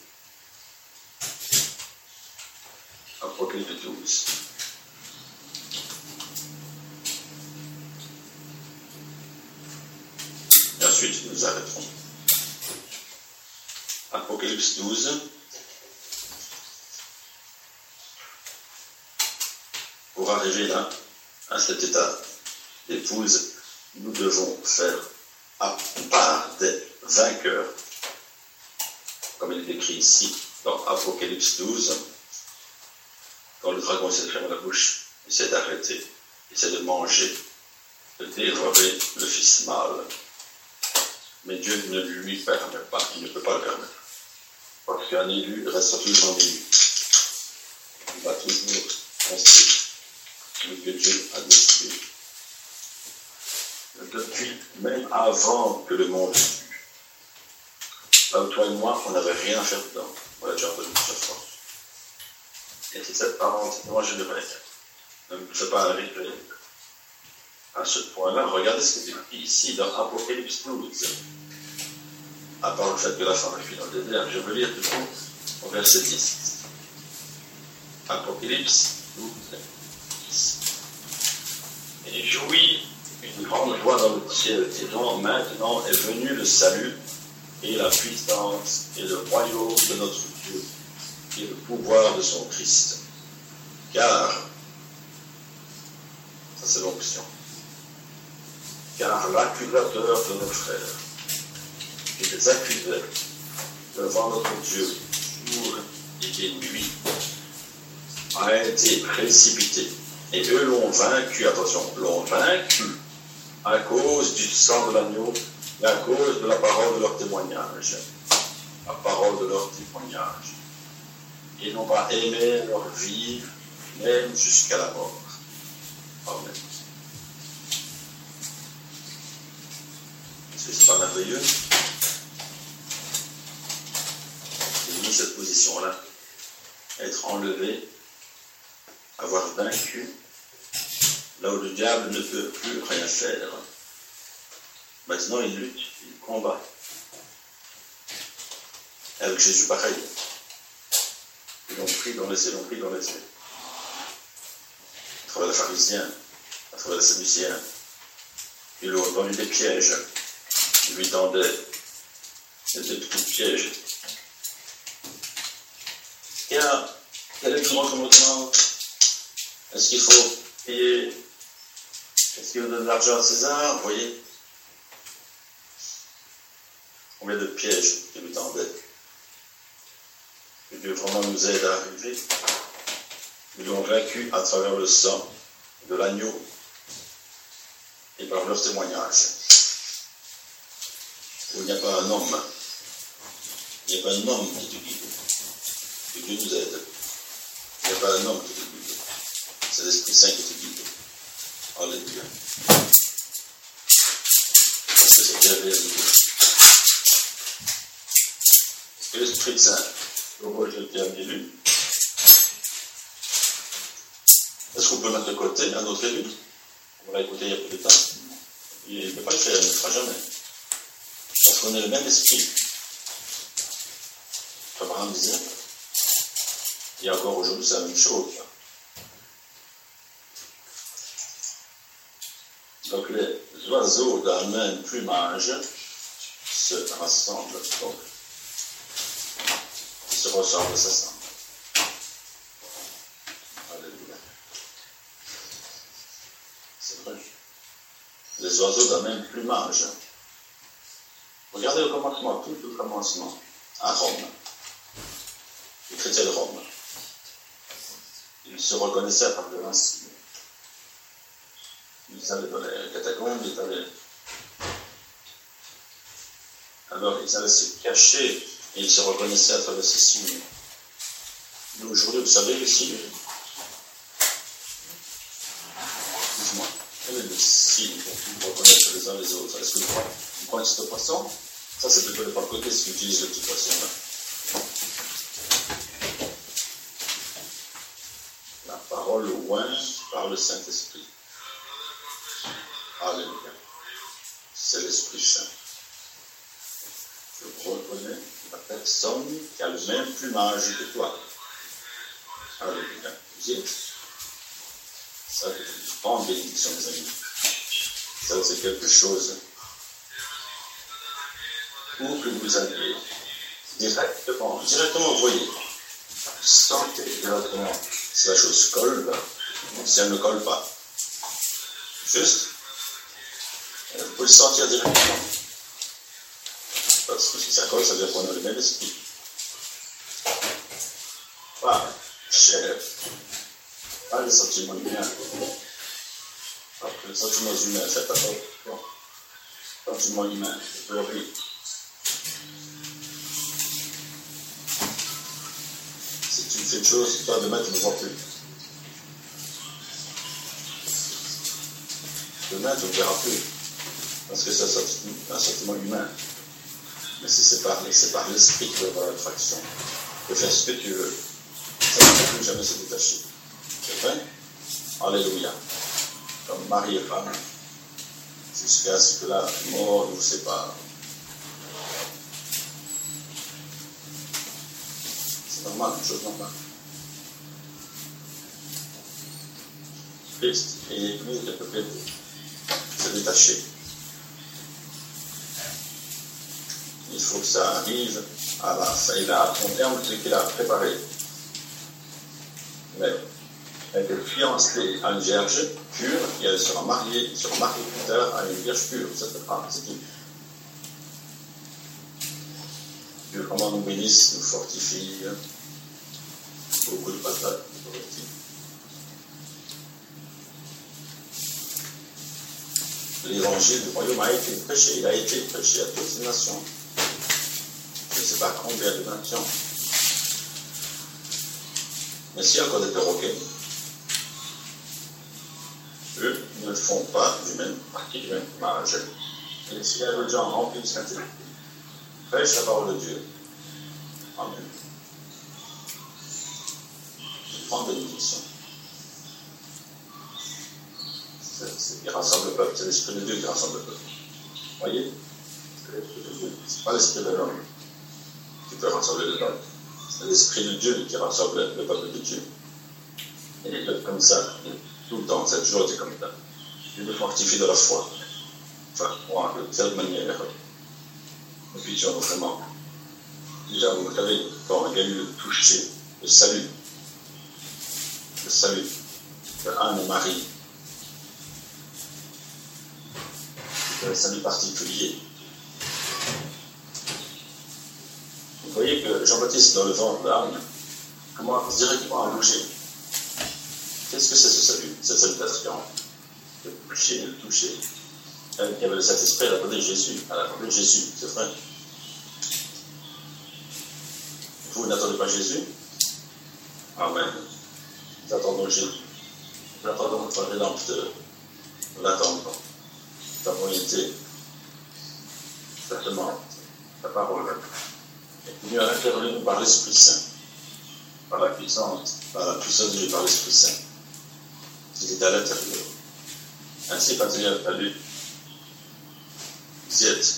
Apocalypse douze. Et ensuite, nous arrêterons. Apocalypse douze. Pour arriver là, à cet état d'épouse, nous devons faire à part des vainqueurs, comme il est écrit ici dans Apocalypse douze, quand le dragon s'est fermé la bouche, il s'est arrêté, il s'est de manger, de dévorer le fils mâle. Mais Dieu ne lui permet pas, il ne peut pas le permettre. Parce qu'un élu reste toujours un élu. Il va toujours construire ce que Dieu a décidé. Depuis, même avant que le monde fût. Là où toi et moi, on n'avait rien à faire dedans. On l'a déjà entendu plusieurs fois. Et c'est cette parenthèse, moi je devrais ne me fais pas arriver à ce point-là. Regardez ce que c'est ici dans Apocalypse douze. À part le fait que la femme est fille dans le désert, je veux lire du coup au verset dix. Apocalypse douze. Et jouit une grande joie dans le ciel, disant maintenant est venu le salut et la puissance et le royaume de notre Dieu et le pouvoir de son Christ. Car, ça c'est l'onction, car l'accusateur de nos frères, qui les accusait devant notre Dieu jour et nuit, a été précipité. Et eux l'ont vaincu, attention, l'ont vaincu à cause du sang de l'agneau et à cause de la parole de leur témoignage. La parole de leur témoignage. Ils n'ont pas aimé leur vie, même jusqu'à la mort. Amen. Est-ce que c'est pas merveilleux? J'ai mis cette position-là. Être enlevé, avoir vaincu, là où le diable ne peut plus rien faire. Maintenant, il lutte, il combat. Et avec Jésus, pareil. Ils l'ont pris, ils l'ont laissé, ils l'ont pris, ils l'ont laissé. À travers les pharisiens, à travers les sadducéens, ils lui ont tendu des pièges. Ils lui tendaient des petits pièges. Et là, quel est le grand commandement? Est-ce qu'il faut payer? Est-ce qu'il faut donner de l'argent à César? Vous voyez? Combien de pièges qui nous tendaient? Que Dieu vraiment nous aide à arriver. Ils l'ont vaincu à travers le sang de l'agneau et par leur témoignage. Où il n'y a pas un homme, il n'y a pas un homme qui te guide. Que Dieu nous aide. n'est pas un homme qui te guide. C'est l'Esprit Saint qui te guide. Alléluia. Parce que c'est merveilleux. Est-ce que l'Esprit Saint, le rôle de Pierre élu, est-ce qu'on peut mettre de côté un autre élu? On l'a écouté il y a peu de temps. Il ne peut pas le faire, il ne le fera jamais. Parce qu'on est le même esprit. Abraham disait, et encore aujourd'hui c'est la même chose. Donc les oiseaux d'un même plumage se rassemblent, donc ils se ressemblent, s'assemblent. Alléluia. C'est vrai. Les oiseaux d'un même plumage. Regardez le commencement, tout le commencement, à Rome. Les chrétiens de Rome. Ils se reconnaissaient à travers un signe. Ils allaient dans les catacombes, ils allaient... Alors ils allaient se cacher et ils se reconnaissaient à travers ces signes. Nous aujourd'hui, vous savez, les signes. Dites-moi, quel est le signe pour vous reconnaître les uns les autres? Est-ce que vous prenez ce poisson? Ça, c'est plutôt le par côté, ce qu'utilise le petit poisson là. La parole loin par le Saint-Esprit. Alléluia. C'est l'Esprit Saint. Je reconnais la personne qui a le même plumage que toi. Alléluia. Vous dites, ça, c'est une grande bénédiction, mes amis. Ça, c'est quelque chose où que vous alliez directement, directement, vous voyez, vous sentez directement si la chose colle, si elle ne colle pas. Juste, vous pouvez le sentir directement. Parce que si ça colle, ça veut dire qu'on a le même esprit. Pas cher, pas les sentiments humains. Pas les sentiments humains, c'est pas bon. Sentiments humains, c'est pleurer. Si tu fais une chose, toi demain tu ne vois plus. Demain tu ne verras plus. Parce que c'est un sentiment humain. Mais si c'est par, c'est par l'esprit qui va avoir l'attraction. Tu peux faire ce que tu veux. Ça ne peut plus jamais se détacher. C'est vrai? Alléluia. Comme mari et femme. Jusqu'à ce que la mort nous sépare. C'est normal, une chose normale. Christ et l'Église ne peuvent se détacher. Il faut que ça arrive à la fin. Il a son terme qu'il a préparé. Mais elle était fiancée à une vierge pure et elle sera mariée, sera mariée plus tard à une vierge pure. Cette femme, c'est tout. Dieu, comment nous bénisse, nous fortifie. Beaucoup de patates, l'évangile du royaume a été prêché, il a été prêché à toutes les nations. Je ne sais pas combien de nations. Mais s'il y a encore des perroquets, eux ne font pas du même parti, du même âge. Et s'il y a des gens remplis de Saint-Esprit, prêchent la parole de Dieu. Amen. Une grande bénédiction. C'est qui rassemble le peuple, c'est l'Esprit de Dieu qui rassemble le peuple. Vous voyez? C'est l'Esprit de Dieu, c'est pas l'Esprit de l'homme qui peut rassembler le peuple. C'est l'Esprit de Dieu qui rassemble le peuple de Dieu. Et les peuples comme ça, tout le temps, c'est toujours été comme ça. Dieu nous fortifie de la foi. Enfin, moi, de cette manière, nous puissions vraiment. Déjà, vous savez, quand il y a eu le toucher, le salut, le salut de Anne et Marie, un salut particulier. Vous voyez que Jean-Baptiste, dans le ventre d'Anne, commence directement à bouger. Qu'est-ce que c'est ce salut, cette salutation? Le toucher, le toucher. Elle qui avait le Saint-Esprit, elle appelait Jésus. Elle appelait Jésus, c'est vrai. Vous n'attendez pas Jésus? Amen. Nous attendons Jésus. Nous attendons notre Rédempteur. Nous l'attendons. Nous avons été certainement la parole est venue à l'intérieur de nous par l'Esprit Saint, par la puissance, par la puissance de Dieu, par l'Esprit Saint. Il est à l'intérieur. Ainsi, quand il y a fallu, vous y êtes.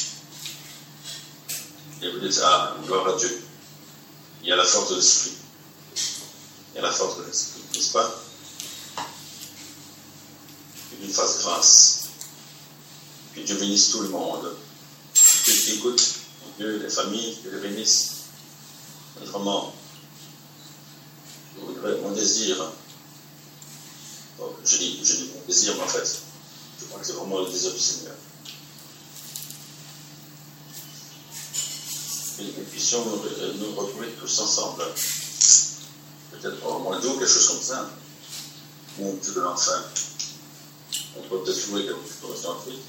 Et vous dites, ah, gloire à Dieu. Il y a la force de l'Esprit. Il y a la force de l'Esprit, n'est-ce pas? Que Dieu fasse grâce. Que Dieu bénisse tout le monde. Que Dieu écoute, Dieu, les familles, que Dieu les bénisse. Vraiment, je voudrais, mon désir, bon, je dis, je dis mon désir, mais en fait, je crois que c'est vraiment le désir du Seigneur. Et que nous puissions nous, nous retrouver tous ensemble. Peut-être au mois d'août, quelque chose comme ça. Ou au bout de l'enfer. On peut peut-être jouer quelque chose en fait.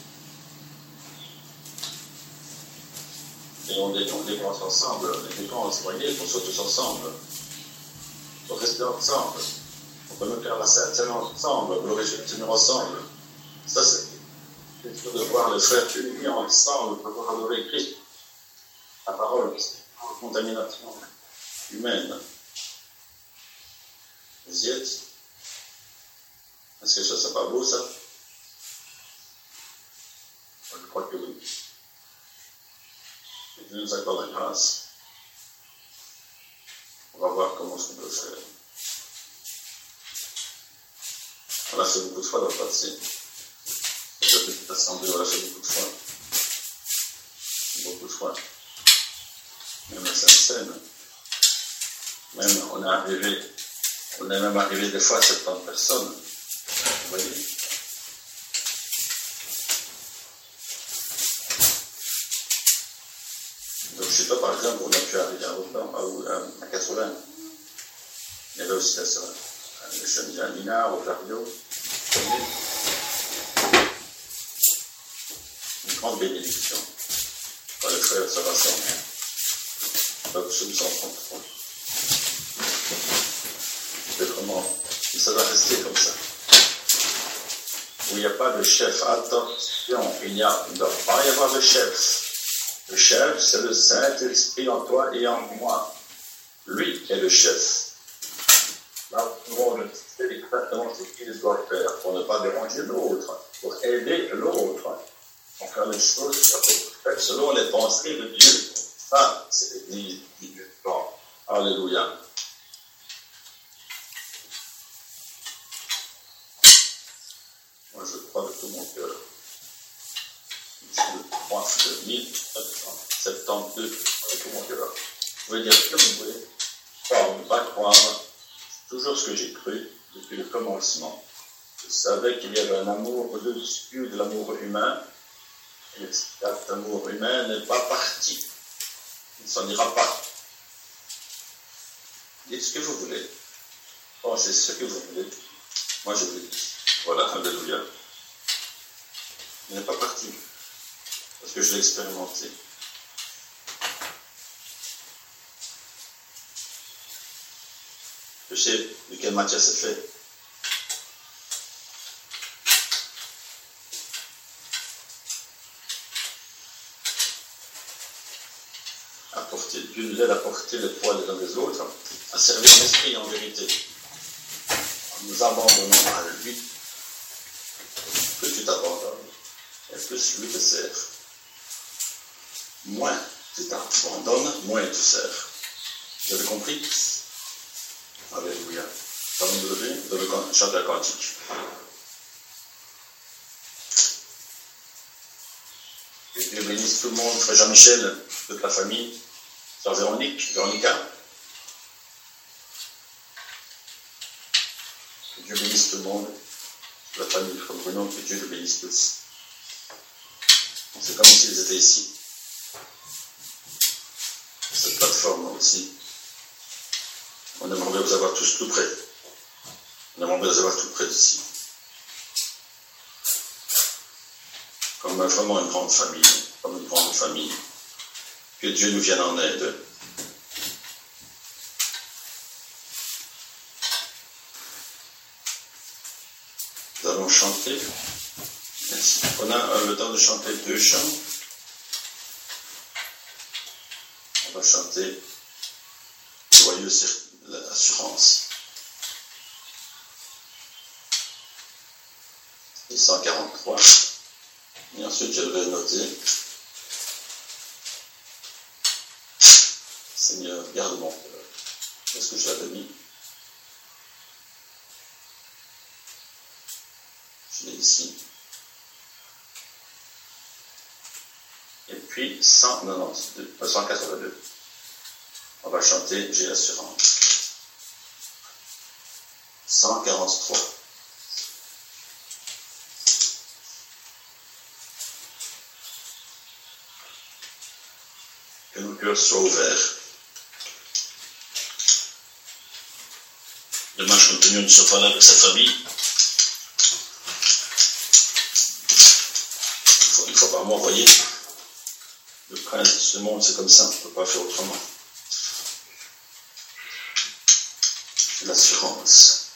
Et on, dé, on dépense ensemble, on dépense, vous voyez, qu'on soit tous ensemble. On reste ensemble. On peut même faire la scène ensemble, glorifier le Seigneur ensemble. Ça, c'est quelque chose de voir les frères unis ensemble pour pouvoir adorer Christ. La parole, c'est une contamination humaine. Vous y êtes? Est-ce que ça, c'est pas beau, ça? Je crois que oui. Et Dieu nous accorde la grâce. On va voir comment ce qu'on peut faire. On l'a fait beaucoup de fois dans le passé. Cette petite assemblée, on l'a fait beaucoup de fois. Beaucoup de fois. Même à Sainte-Seine. Même, on est arrivé, on est même arrivé des fois à soixante personnes. Vous voyez? Donc, je ne sais pas, par exemple, on a pu arriver à autant, à, à quatre-vingts. Il y avait aussi la sœur, le chemin à Minard, au Clario. Une grande bénédiction. Quand les frères se rassemblent. Donc, je me sens trente-trois. C'est vraiment, ça va rester comme ça. Où il n'y a pas de chef. Attention, il n'y a, il ne doit pas y avoir de chef. Le chef, c'est le Saint-Esprit en toi et en moi. Lui est le chef. Là, tout le monde sait exactement ce qu'il doit faire pour ne pas déranger l'autre, pour aider l'autre, pour faire les choses selon les pensées de Dieu. Ça, c'est l'Église qui Dieu. Bon, alléluia. Moi, je crois de tout mon cœur. Le trois mille neuf cent soixante-douze, de tout mon cœur. Vous pouvez dire ce que vous voulez. Croire ou ne pas croire, c'est toujours ce que j'ai cru depuis le commencement. Je savais qu'il y avait un amour au-dessus de l'amour humain. Et cet amour humain n'est pas parti. Il ne s'en ira pas. Dites ce que vous voulez. Pensez ce que vous voulez. Moi, je vous dis. Voilà, alléluia. Il n'est pas parti. Parce que je l'ai expérimenté. Je sais de quelle matière c'est fait. Apporter, Dieu nous aide à porter le poids les uns des autres, à servir l'esprit en vérité. En nous abandonnant à lui. Plus tu t'abandonnes, et plus lui te sert. Moins tu t'abandonnes, moins tu sers. Vous avez compris? Alléluia. Ça va nous lever, vous devez chanter la cantique. Que Dieu bénisse tout le monde, frère Jean-Michel, toute la famille, sœur Véronique, Véronica. Que Dieu bénisse tout le monde, la famille, frère Bruno, que Dieu le bénisse tous. C'est comme s'ils étaient ici. Cette plateforme aussi. On aimerait vous avoir tous tout près. On aimerait vous avoir tout près d'ici. Comme vraiment une grande famille. Comme une grande famille. Que Dieu nous vienne en aide. allons chanter. Merci. On a euh, le temps de chanter deux chants. On va chanter Joyeuse assurance. Et cent quarante-trois. Et ensuite, je vais noter Seigneur, garde mon cœur. Est-ce que je l'avais mis? Je l'ai ici. Et puis cent quatre-vingt-douze, cent quatre-vingt-deux. On va chanter J'ai l'assurance. cent quarante-trois. Que nos cœurs soient ouverts. Demain, je continue de se parler avec sa famille. Il faut, il faut pas m'envoyer. Le prince de ce monde, c'est comme ça, on ne peut pas faire autrement. L'assurance.